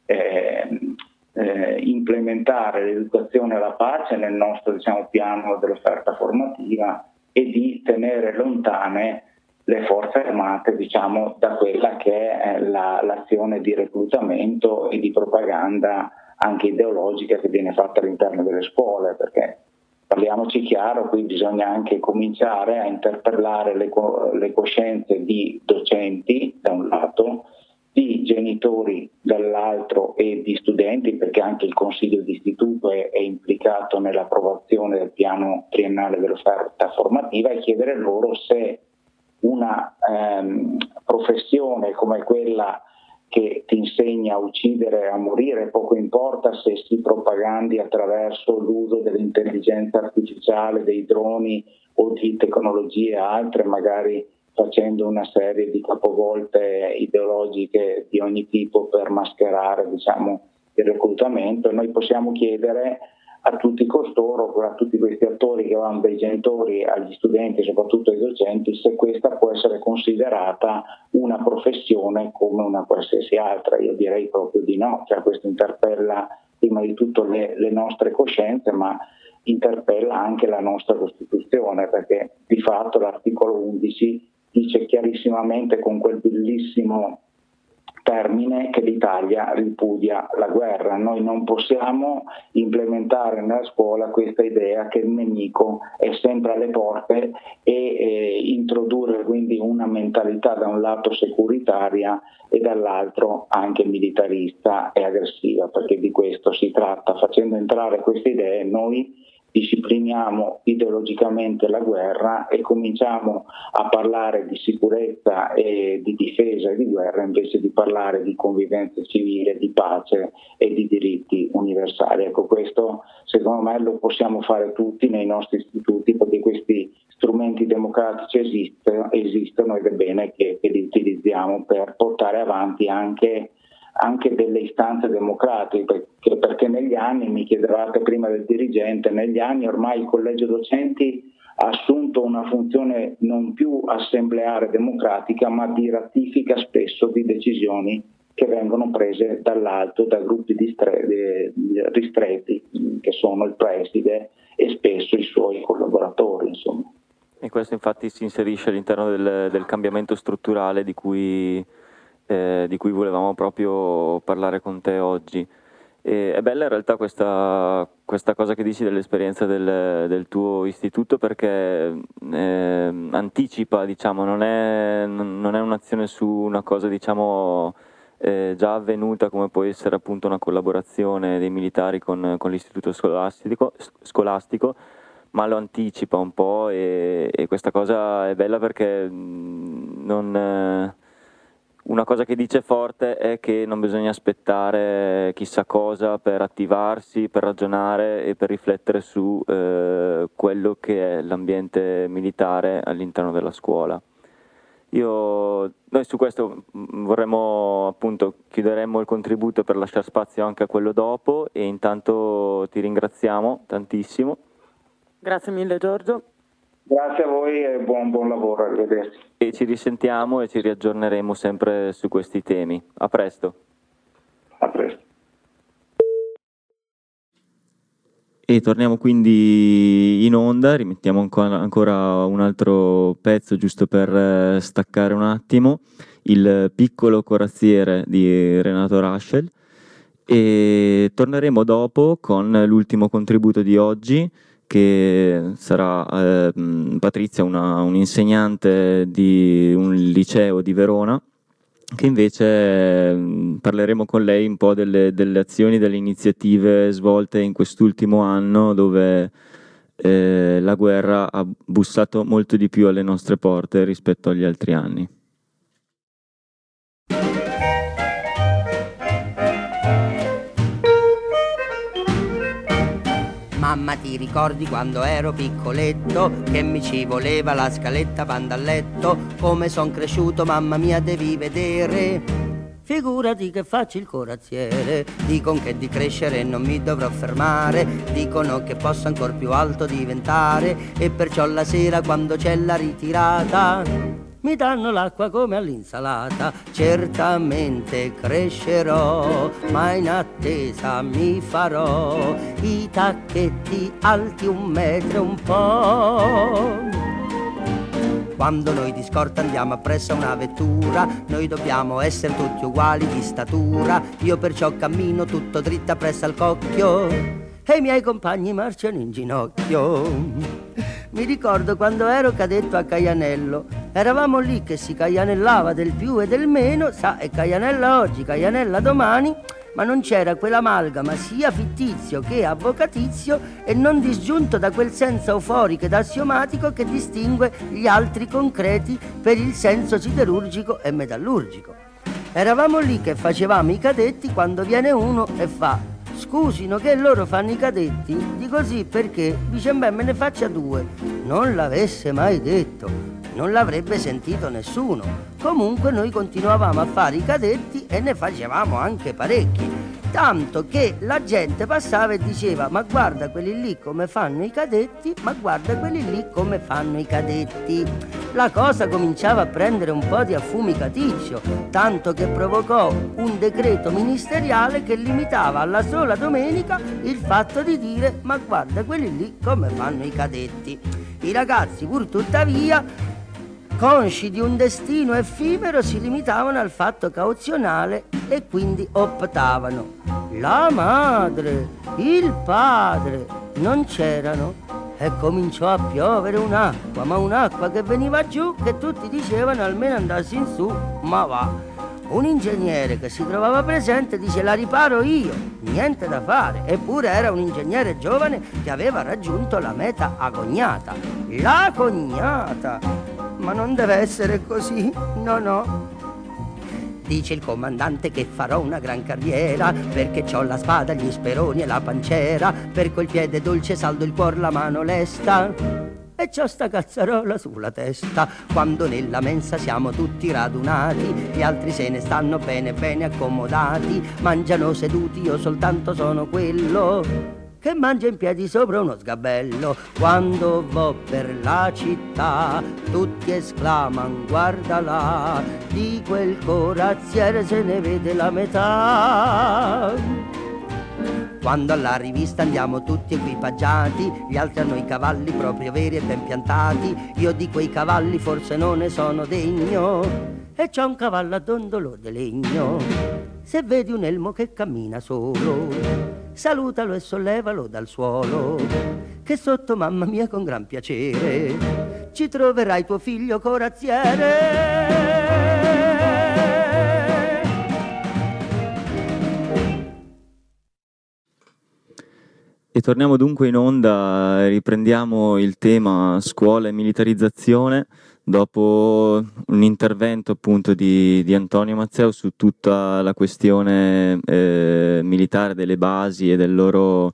J: implementare l'educazione alla pace nel nostro, diciamo, piano dell'offerta formativa e di tenere lontane le forze armate, diciamo, da quella che è l'azione di reclutamento e di propaganda anche ideologica che viene fatta all'interno delle scuole, perché parliamoci chiaro, qui bisogna anche cominciare a interpellare le coscienze di docenti da un lato, di genitori dall'altro e di studenti, perché anche il consiglio di istituto è implicato nell'approvazione del piano triennale dell'offerta formativa, e chiedere loro se una professione come quella che ti insegna a uccidere e a morire, poco importa se si propagandi attraverso l'uso dell'intelligenza artificiale, dei droni o di tecnologie altre, magari facendo una serie di capovolte ideologiche di ogni tipo per mascherare, diciamo, il reclutamento. Noi possiamo chiedere a tutti costoro, a tutti questi attori che vanno dai genitori agli studenti, soprattutto ai docenti, se questa può essere considerata una professione come una qualsiasi altra. Io direi proprio di no, cioè questo interpella prima di tutto le nostre coscienze, ma interpella anche la nostra Costituzione, perché di fatto l'articolo 11 dice chiarissimamente con quel bellissimo termine che l'Italia ripudia la guerra. Noi non possiamo implementare nella scuola questa idea che il nemico è sempre alle porte e introdurre quindi una mentalità da un lato securitaria e dall'altro anche militarista e aggressiva, perché di questo si tratta. Facendo entrare queste idee noi discipliniamo ideologicamente la guerra e cominciamo a parlare di sicurezza e di difesa e di guerra invece di parlare di convivenza civile, di pace e di diritti universali. Ecco, questo secondo me lo possiamo fare tutti nei nostri istituti, perché questi strumenti democratici esistono ed è bene che li utilizziamo per portare avanti anche delle istanze democratiche, perché negli anni, mi chiedevate prima del dirigente, negli anni ormai il collegio docenti ha assunto una funzione non più assembleare democratica, ma di ratifica spesso di decisioni che vengono prese dall'alto da gruppi ristretti che sono il preside e spesso i suoi collaboratori, insomma.
C: E questo infatti si inserisce all'interno del cambiamento strutturale di cui volevamo proprio parlare con te oggi. È bella in realtà questa cosa che dici dell'esperienza del tuo istituto, perché anticipa, diciamo, non è un'azione su una cosa, diciamo, già avvenuta come può essere appunto una collaborazione dei militari con l'istituto scolastico, ma lo anticipa un po' e questa cosa è bella perché una cosa che dice forte è che non bisogna aspettare chissà cosa per attivarsi, per ragionare e per riflettere su quello che è l'ambiente militare all'interno della scuola. Noi su questo vorremmo, appunto, chiuderemmo il contributo per lasciare spazio anche a quello dopo, e intanto ti ringraziamo tantissimo.
E: Grazie mille Giorgio.
J: Grazie a voi e buon lavoro, arrivederci.
C: E ci risentiamo e ci riaggiorneremo sempre su questi temi. A presto.
J: A presto.
C: E torniamo quindi in onda, rimettiamo ancora un altro pezzo giusto per staccare un attimo, il piccolo corazziere di Renato Raschel, E torneremo dopo con l'ultimo contributo di oggi, che sarà Patrizia, un'insegnante di un liceo di Verona, che invece parleremo con lei un po' delle azioni, delle iniziative svolte in quest'ultimo anno, dove la guerra ha bussato molto di più alle nostre porte rispetto agli altri anni.
K: Mamma, ti ricordi quando ero piccoletto che mi ci voleva la scaletta quando a letto? Come son cresciuto, mamma mia, devi vedere. Figurati che faccio il corazziere. Dicono che di crescere non mi dovrò fermare, dicono che posso ancor più alto diventare, e perciò la sera quando c'è la ritirata mi danno l'acqua come all'insalata. Certamente crescerò, ma in attesa mi farò i tacchetti alti 1 metro e un po'. Quando noi di scorta andiamo appresso a una vettura, noi dobbiamo essere tutti uguali di statura. Io perciò cammino tutto dritto appresso al cocchio e i miei compagni marciano in ginocchio. Mi ricordo quando ero cadetto a Caianello, eravamo lì che si caianellava del più e del meno, sa, e caianella oggi, caianella domani, ma non c'era quell'amalgama sia fittizio che avvocatizio e non disgiunto da quel senso euforico ed assiomatico che distingue gli altri concreti per il senso siderurgico e metallurgico. Eravamo lì che facevamo i cadetti quando viene uno e fa: scusino che loro fanno i cadetti? Dico sì, perché? Dice, beh, me ne faccia 2. Non l'avesse mai detto, non l'avrebbe sentito nessuno. Comunque noi continuavamo a fare i cadetti e ne facevamo anche parecchi, tanto che la gente passava e diceva: ma guarda quelli lì come fanno i cadetti, ma guarda quelli lì come fanno i cadetti. La cosa cominciava a prendere un po' di affumicaticcio, tanto che provocò un decreto ministeriale che limitava alla sola domenica il fatto di dire: ma guarda quelli lì come fanno i cadetti. I ragazzi pur tuttavia, consci di un destino effimero, si limitavano al fatto cauzionale e quindi optavano. La madre, il padre non c'erano e cominciò a piovere un'acqua, ma un'acqua che veniva giù, che tutti dicevano almeno andassi in su, ma va. Un ingegnere che si trovava presente dice: la riparo io, niente da fare. Eppure era un ingegnere giovane che aveva raggiunto la meta agognata. La cognata! Ma non deve essere così, no. Dice il comandante che farò una gran carriera, perché c'ho la spada, gli speroni e la pancera, per quel piede dolce saldo il cuor, la mano lesta, e c'ho sta cazzarola sulla testa. Quando nella mensa siamo tutti radunati, gli altri se ne stanno bene bene accomodati, mangiano seduti, io soltanto sono quello che mangia in piedi sopra uno sgabello. Quando vo per la città tutti esclaman: guarda là, di quel corazziere se ne vede la metà. Quando alla rivista andiamo tutti equipaggiati, gli altri hanno i cavalli proprio veri e ben piantati. Io di quei cavalli forse non ne sono degno, e c'ho un cavallo a dondolo di legno. Se vedi un elmo che cammina solo, salutalo e sollevalo dal suolo, che sotto, mamma mia, con gran piacere ci troverai tuo figlio corazziere.
C: E torniamo dunque in onda, riprendiamo il tema scuola e militarizzazione, dopo un intervento appunto di Antonio Mazzeo su tutta la questione militare delle basi e del loro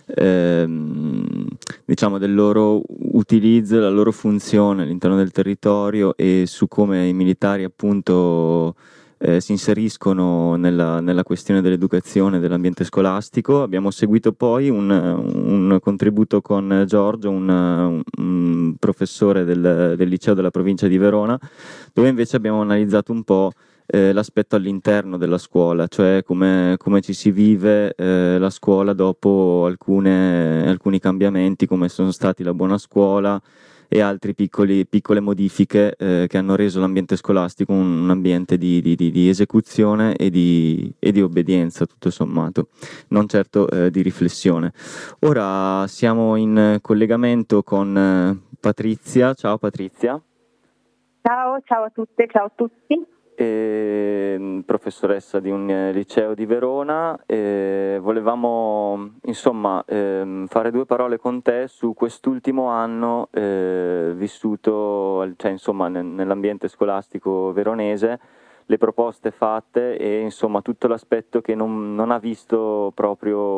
C: del loro utilizzo, la loro funzione all'interno del territorio, e su come i militari appunto si inseriscono nella questione dell'educazione e dell'ambiente scolastico. Abbiamo seguito poi un contributo con Giorgio, un professore del liceo della provincia di Verona, dove invece abbiamo analizzato un po' l'aspetto all'interno della scuola, cioè come ci si vive la scuola dopo alcuni cambiamenti, come sono stati la buona scuola, e altre piccole modifiche che hanno reso l'ambiente scolastico un ambiente di esecuzione e di obbedienza, tutto sommato, non certo di riflessione. Ora siamo in collegamento con Patrizia. Ciao Patrizia.
L: Ciao a tutte, ciao a tutti.
C: Professoressa di un liceo di Verona, volevamo insomma fare due parole con te su quest'ultimo anno vissuto, cioè insomma nell'ambiente scolastico veronese, le proposte fatte e insomma tutto l'aspetto che non ha visto proprio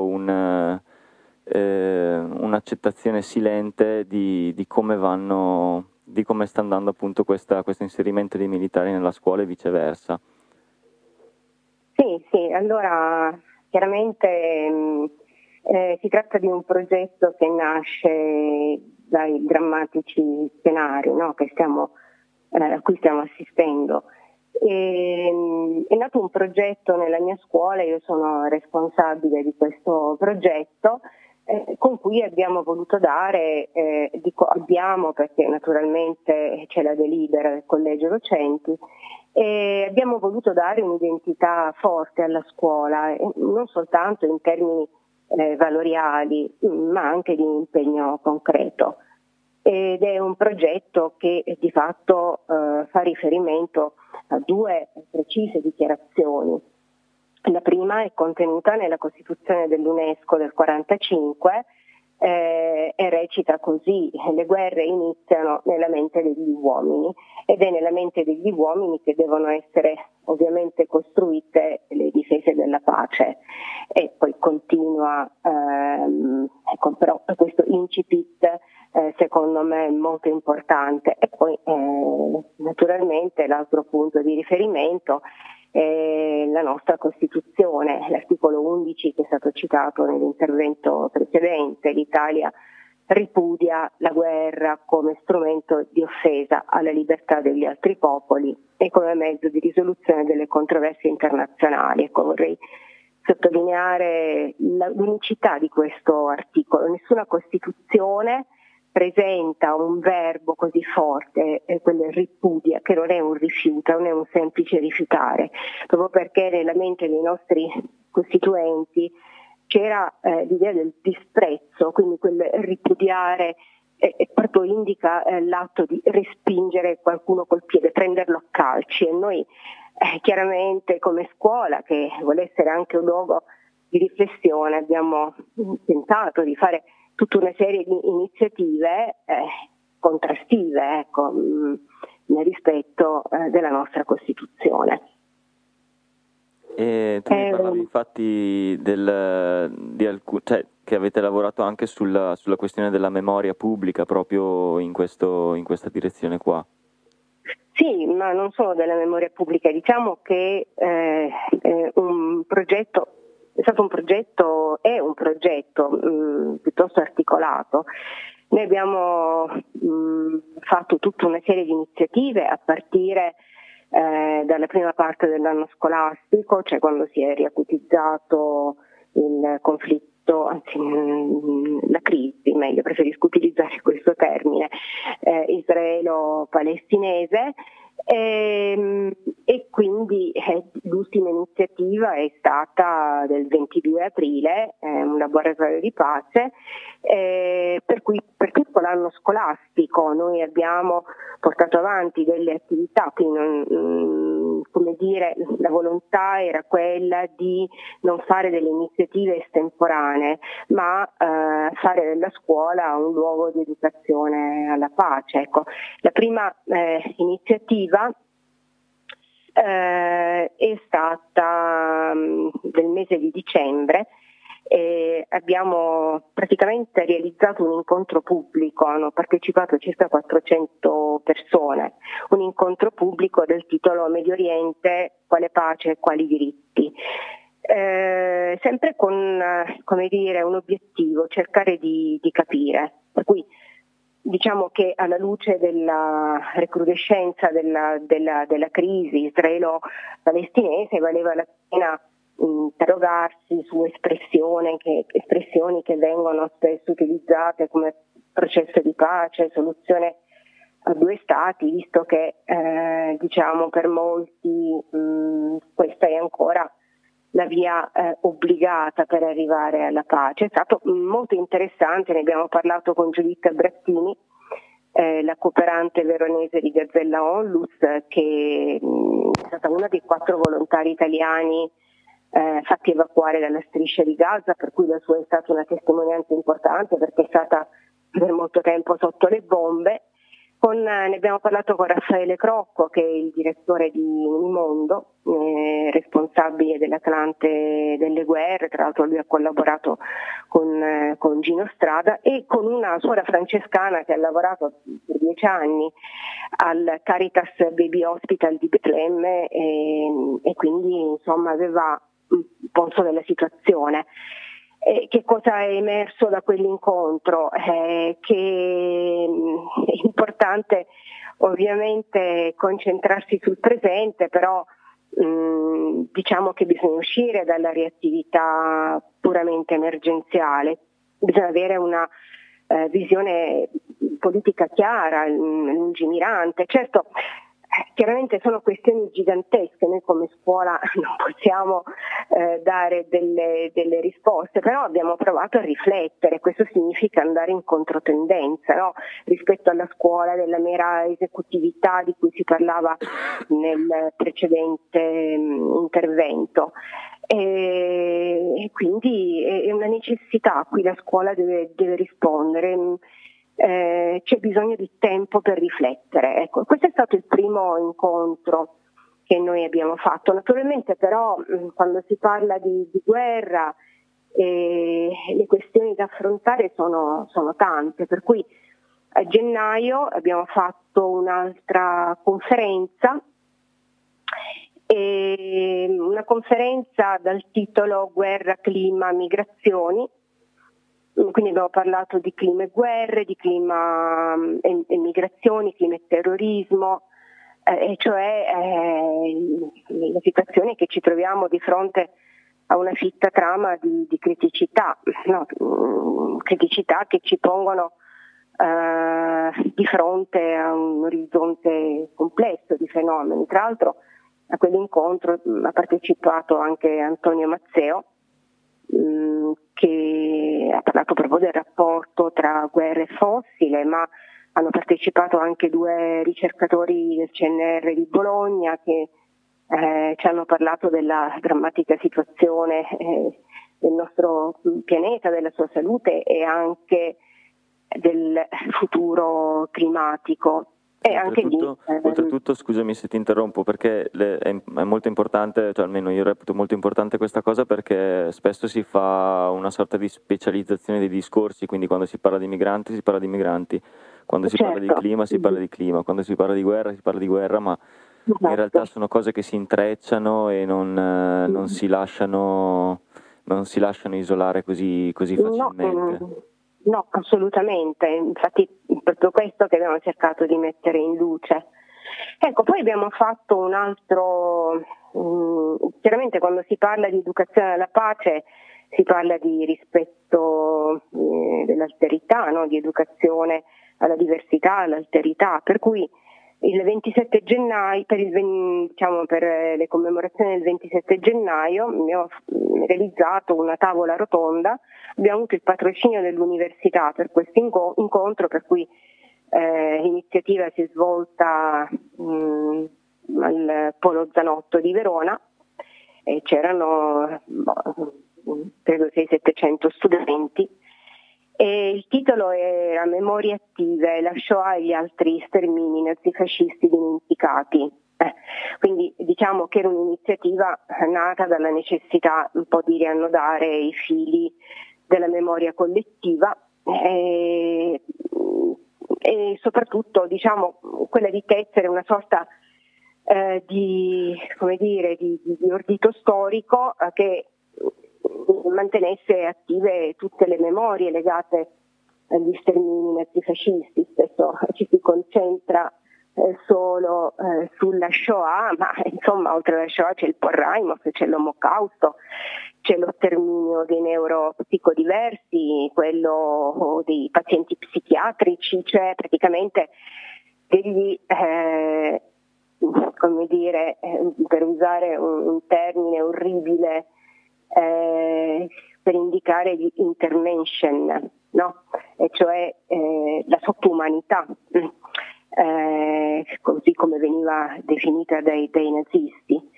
C: un'accettazione silente di come sta andando appunto questo inserimento dei militari nella scuola e viceversa.
L: Sì, allora chiaramente si tratta di un progetto che nasce dai drammatici scenari, no, a cui stiamo assistendo. È nato un progetto nella mia scuola, io sono responsabile di questo progetto, con cui abbiamo voluto dare, abbiamo perché naturalmente c'è la delibera del collegio docenti, abbiamo voluto dare un'identità forte alla scuola, non soltanto in termini valoriali, ma anche di impegno concreto. Ed è un progetto che di fatto fa riferimento a due precise dichiarazioni. La prima è contenuta nella Costituzione dell'UNESCO del 1945 e recita così: le guerre iniziano nella mente degli uomini, ed è nella mente degli uomini che devono essere ovviamente costruite le difese della pace. E poi continua, però questo incipit secondo me è molto importante. E poi naturalmente l'altro punto di riferimento la nostra Costituzione, l'articolo 11 che è stato citato nell'intervento precedente: l'Italia ripudia la guerra come strumento di offesa alla libertà degli altri popoli e come mezzo di risoluzione delle controversie internazionali. Ecco, vorrei sottolineare l'unicità di questo articolo. Nessuna Costituzione presenta un verbo così forte, quello ripudia, che non è un rifiuto, non è un semplice rifiutare, proprio perché nella mente dei nostri costituenti c'era l'idea del disprezzo, quindi quel ripudiare proprio indica l'atto di respingere qualcuno col piede, prenderlo a calci, e noi chiaramente come scuola, che vuole essere anche un luogo di riflessione, abbiamo tentato di fare tutta una serie di iniziative contrastive, ecco, nel rispetto della nostra Costituzione.
C: E tu mi parlavi infatti che avete lavorato anche sulla questione della memoria pubblica proprio in questa direzione qua.
L: Sì, ma non solo della memoria pubblica, diciamo che è un progetto piuttosto articolato. Noi abbiamo fatto tutta una serie di iniziative a partire dalla prima parte dell'anno scolastico, cioè quando si è riacutizzato il conflitto, anzi la crisi, meglio, preferisco utilizzare questo termine, israelo-palestinese. E quindi l'ultima iniziativa è stata del 22 aprile, un laboratorio di pace, per cui per tutto l'anno scolastico noi abbiamo portato avanti delle attività, come dire, la volontà era quella di non fare delle iniziative estemporanee, ma fare della scuola un luogo di educazione alla pace. Ecco, la prima iniziativa è stata del mese di dicembre. Abbiamo praticamente realizzato un incontro pubblico, hanno partecipato circa 400 persone, un incontro pubblico del titolo Medio Oriente, quale pace e quali diritti. Sempre con, come dire, un obiettivo, cercare di capire, per cui diciamo che alla luce della recrudescenza della crisi israelo-palestinese valeva la pena interrogarsi su espressioni che vengono spesso utilizzate come processo di pace, soluzione a due stati, visto che diciamo per molti questa è ancora la via obbligata per arrivare alla pace. È stato molto interessante, ne abbiamo parlato con Giuditta Brattini, la cooperante veronese di Gazzella Onlus, che è stata una dei 4 volontari italiani fatti evacuare dalla striscia di Gaza, per cui la sua è stata una testimonianza importante perché è stata per molto tempo sotto le bombe. Ne abbiamo parlato con Raffaele Crocco, che è il direttore di Unimondo, responsabile dell'Atlante delle guerre, tra l'altro lui ha collaborato con Gino Strada, e con una suora francescana che ha lavorato per 10 anni al Caritas Baby Hospital di Betlemme e quindi insomma aveva un polso della situazione. Che cosa è emerso da quell'incontro? Che è importante ovviamente concentrarsi sul presente, però diciamo che bisogna uscire dalla reattività puramente emergenziale, bisogna avere una visione politica chiara, lungimirante. Certo, chiaramente sono questioni gigantesche, noi come scuola non possiamo dare delle risposte, però abbiamo provato a riflettere. Questo significa andare in controtendenza, no? Rispetto alla scuola della mera esecutività di cui si parlava nel precedente intervento. E quindi è una necessità a cui la scuola deve rispondere. C'è bisogno di tempo per riflettere. Ecco, questo è stato il primo incontro che noi abbiamo fatto. Naturalmente però quando si parla di guerra le questioni da affrontare sono tante, per cui a gennaio abbiamo fatto un'altra conferenza, una conferenza dal titolo Guerra, clima, migrazioni. Quindi abbiamo parlato di clima e guerre, di clima e migrazioni, clima e terrorismo, e cioè la situazione che ci troviamo di fronte a una fitta trama di criticità, no? Criticità che ci pongono di fronte a un orizzonte complesso di fenomeni. Tra l'altro a quell'incontro ha partecipato anche Antonio Mazzeo, che ha parlato proprio del rapporto tra guerra e fossile, ma hanno partecipato anche 2 ricercatori del CNR di Bologna che ci hanno parlato della drammatica situazione del nostro pianeta, della sua salute e anche del futuro climatico. E anche
C: oltretutto, scusami se ti interrompo, perché è molto importante, cioè almeno io reputo molto importante questa cosa, perché spesso si fa una sorta di specializzazione dei discorsi, quindi quando si parla di migranti si parla di migranti, quando si parla di clima si parla di clima, quando si parla di guerra si parla di guerra, ma in realtà sono cose che si intrecciano e non si lasciano isolare così facilmente.
L: No, assolutamente, infatti è proprio questo che abbiamo cercato di mettere in luce. Ecco, poi abbiamo fatto un altro, chiaramente quando si parla di educazione alla pace si parla di rispetto dell'alterità, no? Di educazione alla diversità, all'alterità, per cui il 27 gennaio, per le commemorazioni del 27 gennaio abbiamo realizzato una tavola rotonda, abbiamo avuto il patrocinio dell'università per questo incontro, per cui l'iniziativa si è svolta al Polo Zanotto di Verona e c'erano credo 600-700 studenti. E il titolo era Memorie attive, la Shoah e gli altri stermini nazifascisti dimenticati. Quindi diciamo che era un'iniziativa nata dalla necessità un po' di riannodare i fili della memoria collettiva e soprattutto diciamo quella di tessere una sorta di ordito storico che mantenesse attive tutte le memorie legate agli stermini nazifascisti. Spesso ci si concentra solo sulla Shoah, ma insomma oltre alla Shoah c'è il Porraimos, c'è l'Omocausto, c'è lo sterminio dei neuropsicodiversi, quello dei pazienti psichiatrici, cioè praticamente degli, come dire, per usare un termine orribile, per indicare gli intermention, no? E cioè la sottoumanità, così come veniva definita dai nazisti.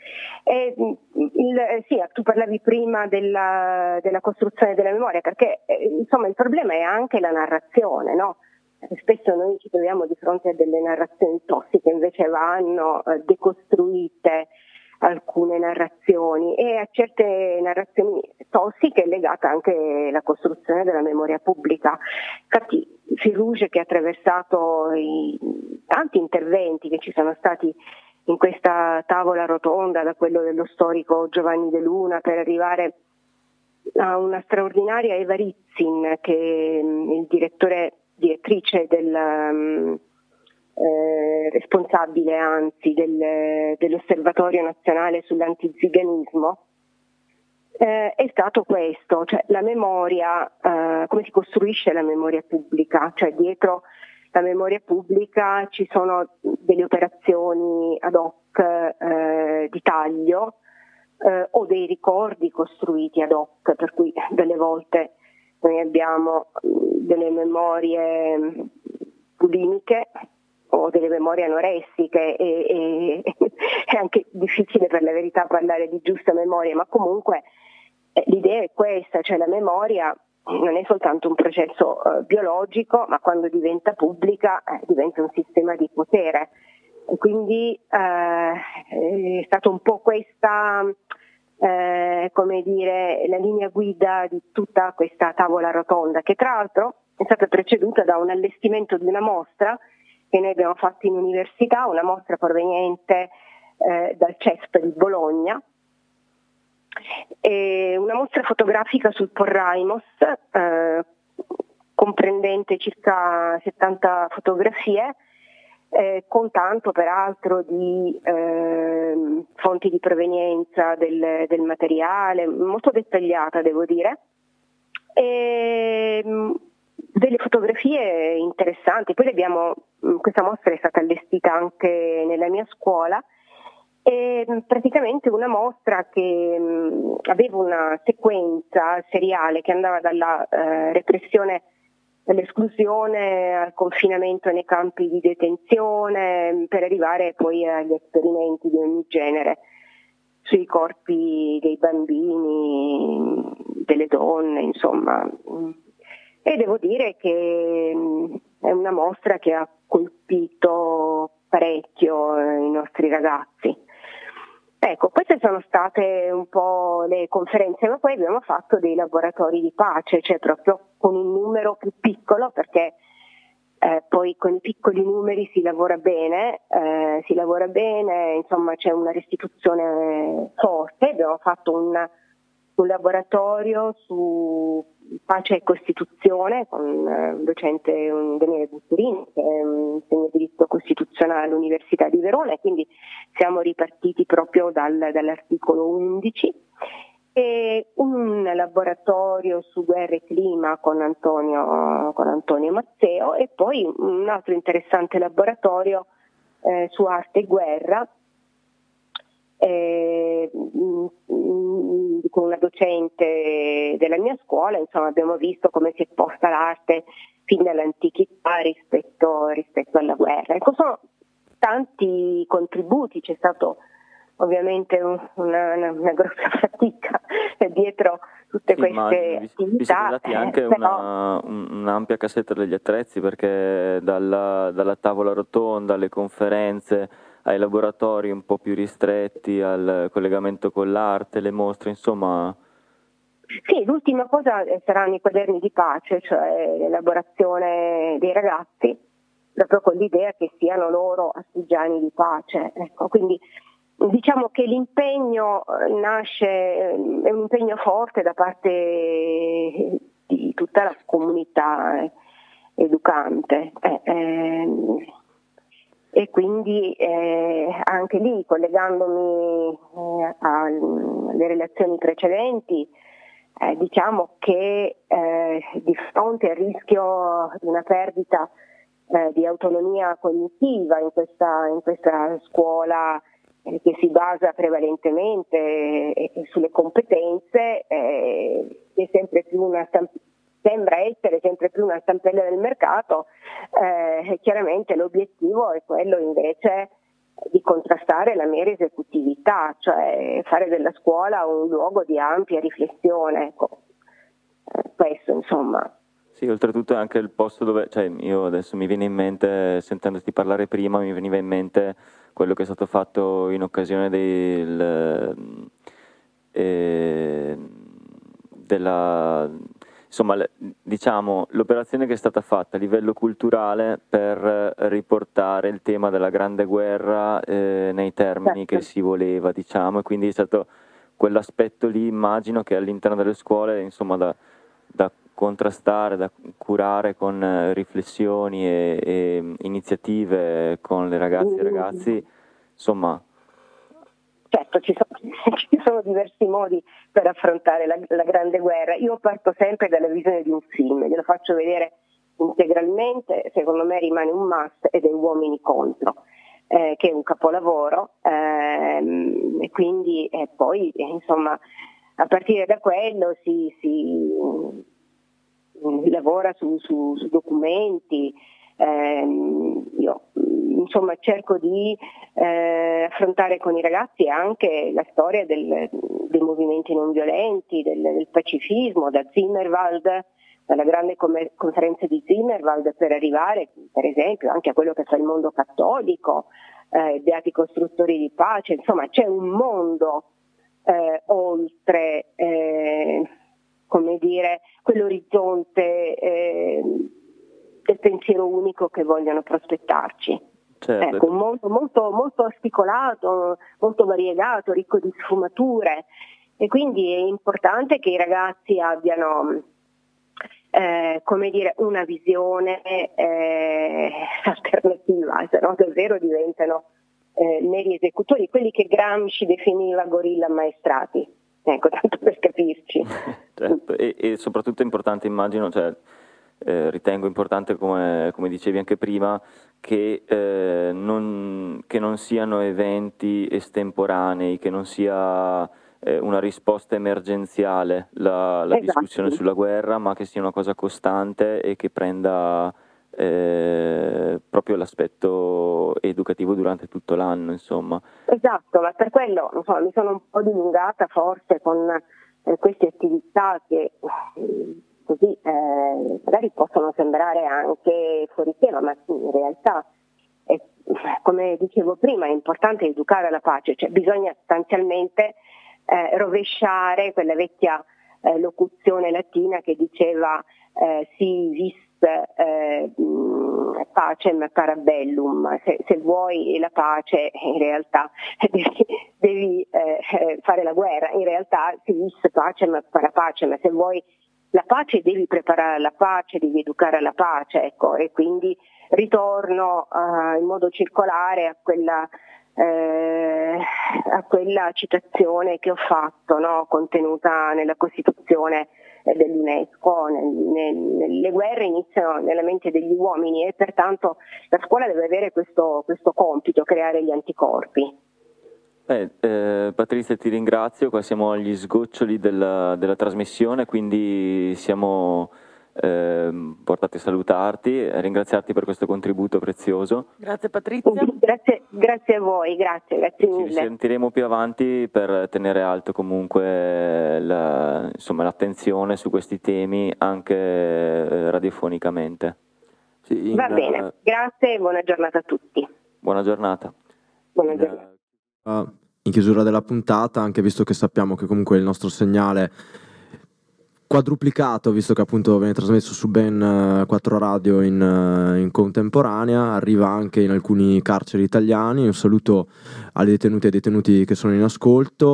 L: Sì, tu parlavi prima della costruzione della memoria, perché insomma il problema è anche la narrazione, no? Spesso noi ci troviamo di fronte a delle narrazioni tossiche, invece vanno decostruite alcune narrazioni, e a certe narrazioni tossiche è legata anche la costruzione della memoria pubblica. Infatti Firuge, che ha attraversato tanti interventi che ci sono stati in questa tavola rotonda, da quello dello storico Giovanni De Luna per arrivare a una straordinaria Eva Rizzin, che è il direttrice responsabile anzi dell'Osservatorio Nazionale sull'Antiziganismo, è stato questo, cioè la memoria, come si costruisce la memoria pubblica, cioè dietro la memoria pubblica ci sono delle operazioni ad hoc di taglio o dei ricordi costruiti ad hoc, per cui delle volte noi abbiamo delle memorie bulimiche o delle memorie anoressiche, e è anche difficile per la verità parlare di giusta memoria, ma comunque l'idea è questa, cioè la memoria non è soltanto un processo biologico, ma quando diventa pubblica diventa un sistema di potere, e quindi è stato un po' questa come dire, la linea guida di tutta questa tavola rotonda, che tra l'altro è stata preceduta da un allestimento di una mostra che noi abbiamo fatto in università, una mostra proveniente dal CESP di Bologna, e una mostra fotografica sul Porraimos, comprendente circa 70 fotografie, con tanto peraltro di fonti di provenienza del materiale, molto dettagliata devo dire, e delle fotografie interessanti. Poi questa mostra è stata allestita anche nella mia scuola, e praticamente una mostra che aveva una sequenza seriale che andava dalla repressione, dall'esclusione al confinamento nei campi di detenzione, per arrivare poi agli esperimenti di ogni genere sui corpi dei bambini, delle donne, insomma. E devo dire che è una mostra che ha colpito parecchio i nostri ragazzi. Ecco, queste sono state un po' le conferenze, ma poi abbiamo fatto dei laboratori di pace, cioè proprio con un numero più piccolo, perché poi con i piccoli numeri si lavora bene, insomma c'è una restituzione forte. Abbiamo fatto un laboratorio su pace e Costituzione con un docente, Daniele Butturini, che insegna diritto costituzionale all'Università di Verona, e quindi siamo ripartiti proprio dall'articolo 11, e un laboratorio su guerra e clima con Antonio Mazzeo, e poi un altro interessante laboratorio su arte e guerra, con una docente della mia scuola. Insomma, abbiamo visto come si è posta l'arte fin dall'antichità rispetto alla guerra. Ecco, sono tanti contributi, c'è stato ovviamente una grossa fatica dietro tutte queste attività.
C: Vi siete dati anche un'ampia cassetta degli attrezzi, perché dalla tavola rotonda alle conferenze, ai laboratori un po' più ristretti, al collegamento con l'arte, le mostre, insomma.
L: Sì, l'ultima cosa saranno i quaderni di pace, cioè l'elaborazione dei ragazzi, proprio con l'idea che siano loro artigiani di pace. Ecco, quindi diciamo che l'impegno è un impegno forte da parte di tutta la comunità educante. e quindi anche lì, collegandomi alle relazioni precedenti, diciamo che di fronte al rischio di una perdita di autonomia cognitiva in questa scuola che si basa prevalentemente sulle competenze, è sempre più sembra essere sempre più una stampella del mercato, chiaramente l'obiettivo è quello invece di contrastare la mera esecutività, cioè fare della scuola un luogo di ampia riflessione. Ecco. Questo insomma.
C: Sì, oltretutto è anche il posto dove, cioè io adesso mi viene in mente, sentendoti parlare prima, mi veniva in mente quello che è stato fatto in occasione diciamo, l'operazione che è stata fatta a livello culturale per riportare il tema della Grande Guerra nei termini che si voleva, diciamo, e quindi è stato quell'aspetto lì, immagino, che all'interno delle scuole, insomma, da contrastare, da curare con riflessioni e iniziative con le ragazze e i ragazzi, insomma.
L: Certo, ci sono diversi modi per affrontare la Grande Guerra. Io parto sempre dalla visione di un film, glielo faccio vedere integralmente, secondo me rimane un must, ed è Uomini contro, che è un capolavoro, e quindi poi insomma a partire da quello si lavora su documenti. Io insomma cerco di affrontare con i ragazzi anche la storia dei movimenti non violenti, del pacifismo, da Zimmerwald, dalla grande conferenza di Zimmerwald, per arrivare per esempio anche a quello che fa il mondo cattolico, beati costruttori di pace. Insomma c'è un mondo oltre come dire quell'orizzonte del pensiero unico che vogliono prospettarci.
C: Certo.
L: Ecco, un mondo molto, molto articolato, molto variegato, ricco di sfumature, e quindi è importante che i ragazzi abbiano come dire, una visione alternativa, se no davvero diventano meri esecutori, quelli che Gramsci definiva gorilla ammaestrati. Ecco, tanto per capirci.
C: Certo, e soprattutto è importante, immagino, cioè, ritengo importante, come dicevi anche prima, che non siano eventi estemporanei, che non sia una risposta emergenziale la
L: Esatto.
C: discussione sulla guerra, ma che sia una cosa costante e che prenda proprio l'aspetto educativo durante tutto l'anno, insomma.
L: Esatto, ma per quello insomma, mi sono un po' dilungata forse con queste attività che così magari possono sembrare anche fuori tema, ma in realtà come dicevo prima è importante educare alla pace, cioè bisogna sostanzialmente rovesciare quella vecchia locuzione latina che diceva si vis pacem parabellum, se vuoi la pace in realtà devi fare la guerra, in realtà si vis pacem para pacem, se vuoi la pace devi preparare la pace, devi educare alla pace, ecco, e quindi ritorno in modo circolare a quella citazione che ho fatto, no? Contenuta nella Costituzione dell'UNESCO. Le guerre iniziano nella mente degli uomini e pertanto la scuola deve avere questo compito, creare gli anticorpi.
C: Patrizia, ti ringrazio, qua siamo agli sgoccioli della trasmissione, quindi siamo portati a salutarti e ringraziarti per questo contributo prezioso.
E: Grazie Patrizia.
L: Grazie a voi, grazie mille.
C: Ci sentiremo più avanti per tenere alto comunque l'attenzione su questi temi anche radiofonicamente.
D: Sì,
L: Va bene, grazie e buona giornata a tutti.
C: Buona giornata.
L: Buona giornata.
D: In chiusura della puntata, anche visto che sappiamo che comunque il nostro segnale quadruplicato, visto che appunto viene trasmesso su ben 4 radio in contemporanea, arriva anche in alcuni carceri italiani. Un saluto alle detenute e ai detenuti che sono in ascolto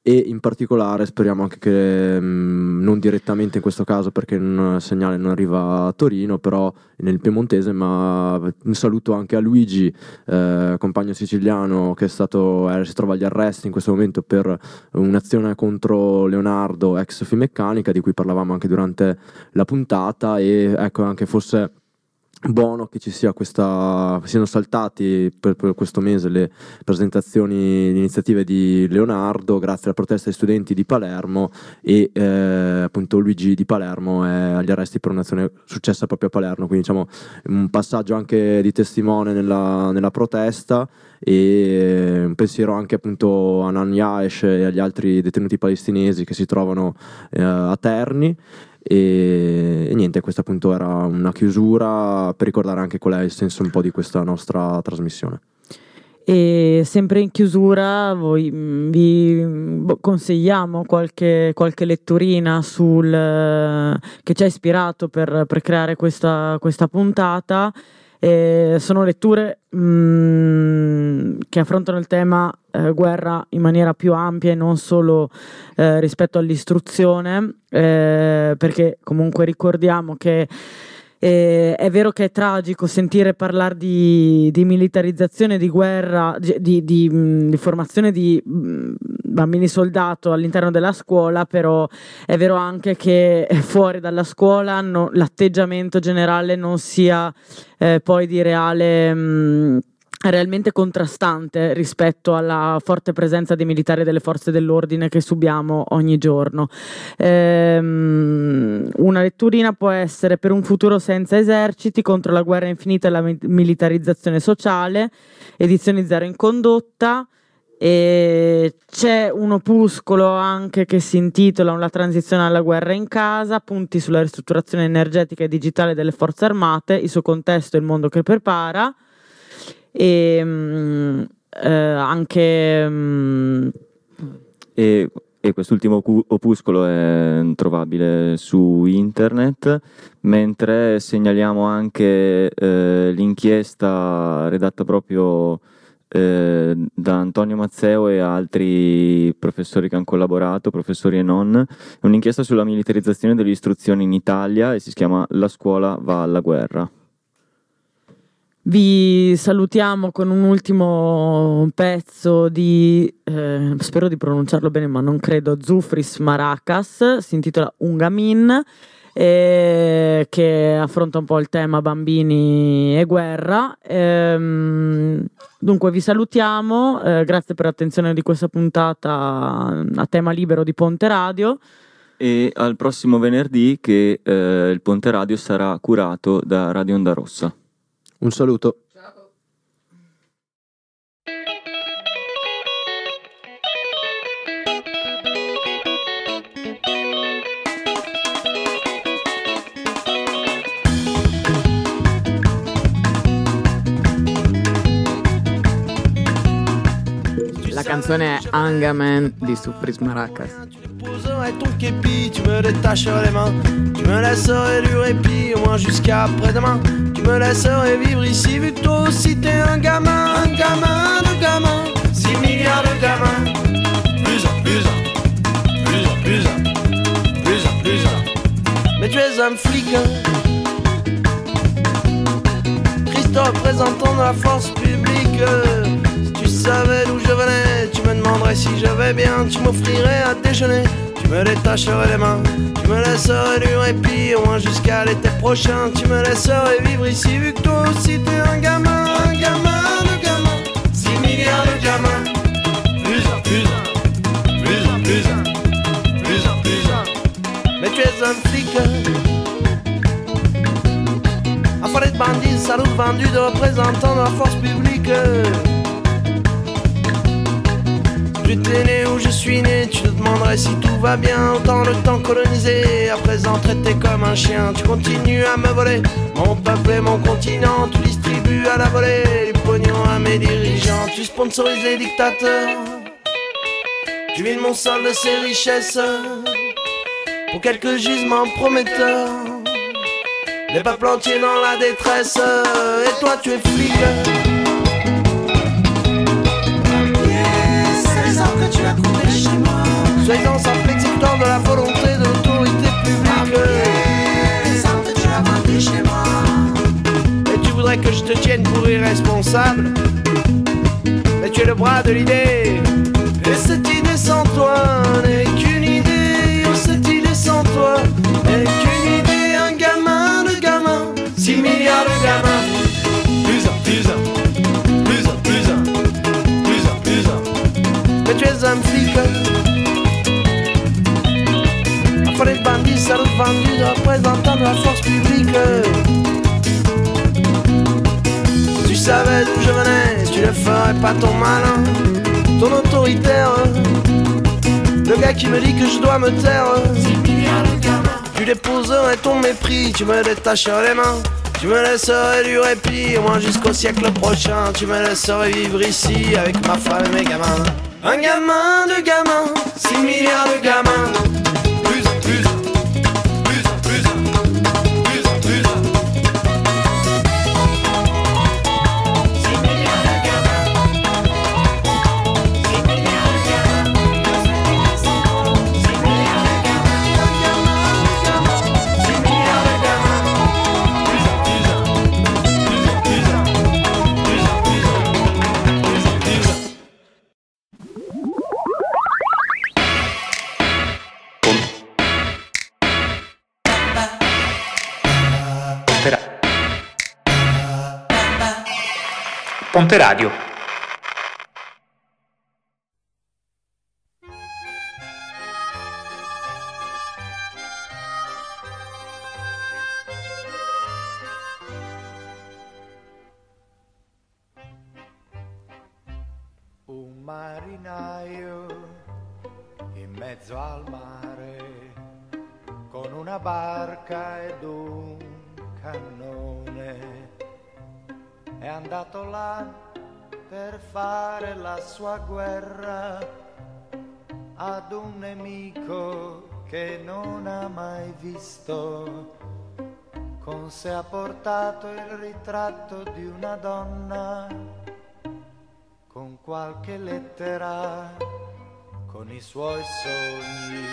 D: e in particolare speriamo anche che non direttamente in questo caso perché un segnale non arriva a Torino, però nel piemontese, ma un saluto anche a Luigi, compagno siciliano che si trova agli arresti in questo momento per un'azione contro Leonardo, ex Finmeccanica, di cui parlavamo anche durante la puntata. E ecco, anche forse buono che ci sia siano saltati per questo mese le presentazioni, le iniziative di Leonardo grazie alla protesta dei studenti di Palermo, e appunto Luigi di Palermo è agli arresti per un'azione successa proprio a Palermo, quindi diciamo un passaggio anche di testimone nella protesta, e un pensiero anche appunto a Nan Yaesh e agli altri detenuti palestinesi che si trovano a Terni. E niente, questa appunto era una chiusura per ricordare anche qual è il senso un po' di questa nostra trasmissione.
E: E sempre in chiusura vi consigliamo qualche letturina che ci ha ispirato per creare questa puntata. Sono letture che affrontano il tema guerra in maniera più ampia e non solo rispetto all'istruzione, perché comunque ricordiamo che è vero che è tragico sentire parlare di militarizzazione, di guerra, di formazione di bambini soldato all'interno della scuola, però è vero anche che fuori dalla scuola l'atteggiamento generale non sia poi di realmente contrastante rispetto alla forte presenza dei militari e delle forze dell'ordine che subiamo ogni giorno. Una letturina può essere Per un futuro senza eserciti, contro la guerra infinita e la militarizzazione sociale, edizioni Zero in Condotta. E c'è un opuscolo anche che si intitola La transizione alla guerra in casa, punti sulla ristrutturazione energetica e digitale delle forze armate, il suo contesto e il mondo che prepara. E
C: quest'ultimo opuscolo è trovabile su internet, mentre segnaliamo anche l'inchiesta redatta proprio da Antonio Mazzeo e altri professori che hanno collaborato, professori e non. È un'inchiesta sulla militarizzazione dell'istruzione in Italia e si chiama La scuola va alla guerra.
E: Vi salutiamo con un ultimo pezzo di, spero di pronunciarlo bene ma non credo, Zufris Maracas, si intitola Ungamin, che affronta un po' il tema bambini e guerra. Dunque vi salutiamo, grazie per l'attenzione di questa puntata a tema libero di Ponte Radio.
C: E al prossimo venerdì che il Ponte Radio sarà curato da Radio Onda Rossa.
D: Un saluto.
G: La canzone è Angaman di Zufris Maracas.
F: Poserai ton képi, tu me détacherais les mains, tu me laisserais du répit, au moins jusqu'à après-demain. Tu me laisserais vivre ici, vu que toi aussi t'es un gamin de gamins, 6 milliards de gamins. Plus un, plus un, plus un, plus un, plus un, plus un. Mais tu es un flic, Christophe représentant de la force publique. Si tu savais d'où je venais, tu me demanderais si je vais bien, tu m'offrirais à déjeuner. Tu me détacherais les mains, tu me laisserais du répit, au moins jusqu'à l'été prochain. Tu me laisserais vivre ici, vu que toi aussi t'es un gamin de gamins, 6 milliards de gamins. Plus un, plus un, plus un, plus un, plus un, plus un. Mais tu es un flic, affolé de bandits, salaud vendu de représentants de la force publique. Je t'ai né où je suis né, tu te demanderais si tout va bien. Autant le temps colonisé, à présent traité comme un chien. Tu continues à me voler mon peuple et mon continent. Tu distribues à la volée du pognon à mes dirigeants. Tu sponsorises les dictateurs, tu vides mon sol de ses richesses pour quelques gisements prometteurs. Les peuples entiers dans la détresse. Et toi tu es flic. Que tu as trouvé chez moi.
M: indispensable. Mais tu es le bras de l'idée. Et cette idée sans toi n'est qu'une idée. Oh, cette idée sans toi n'est qu'une idée. Un gamin de gamin, 6 milliards de gamins. Plus un, plus un, plus un, plus un, plus un, plus un. Mais tu es un flic. A fare il bandit, sarò il bandito, rappresentando la force publique. Si tu savais d'où je venais, tu ne ferais pas ton malin, ton autoritaire. Le gars qui me dit que je dois me taire. Tu déposerais ton mépris, tu me détacherais les mains. Tu me laisserais du répit, au moins jusqu'au siècle prochain. Tu me laisserais vivre ici avec ma femme et mes gamins. Un gamin de gamins, 6 milliards de gamins. Plus un, plus un, plus un, plus un, plus un, plus un. 6 milliards de gamins. 6 milliards de gamins. 6 milliards de gamins. 6 milliards de gamins. Plus un, plus un, plus un, plus un, plus un, plus un, plus un.
N: Ponte Radio.
O: Un marinaio in mezzo al mare con una barca ed un cannone è andato là per fare la sua guerra ad un nemico che non ha mai visto. Con sé ha portato il ritratto di una donna con qualche lettera, con i suoi sogni.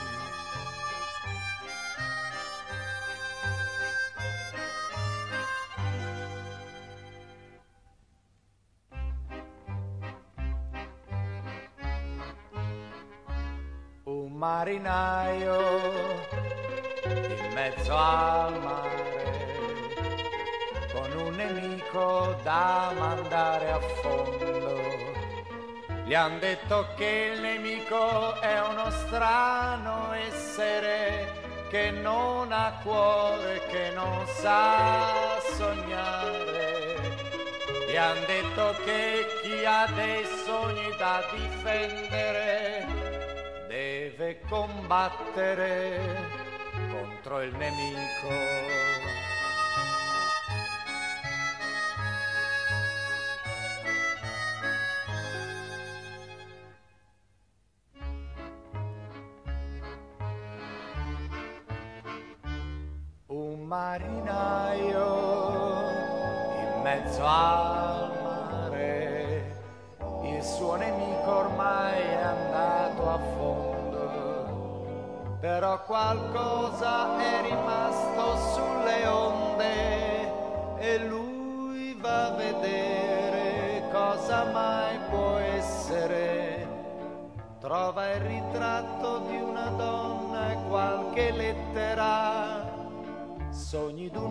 O: Un marinaio in mezzo al mare con un nemico da mandare a fondo. Gli han detto che il nemico è uno strano essere che non ha cuore, che non sa sognare. Gli han detto che chi ha dei sogni da difendere deve combattere contro il nemico. Un marinaio in mezzo al mare, il suo nemico ormai è andato a fondo, però qualcosa è rimasto sulle onde e lui va a vedere cosa mai può essere. Trova il ritratto di una donna e qualche lettera, sogni d'un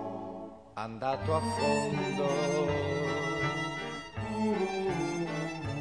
O: uomo andato a fondo.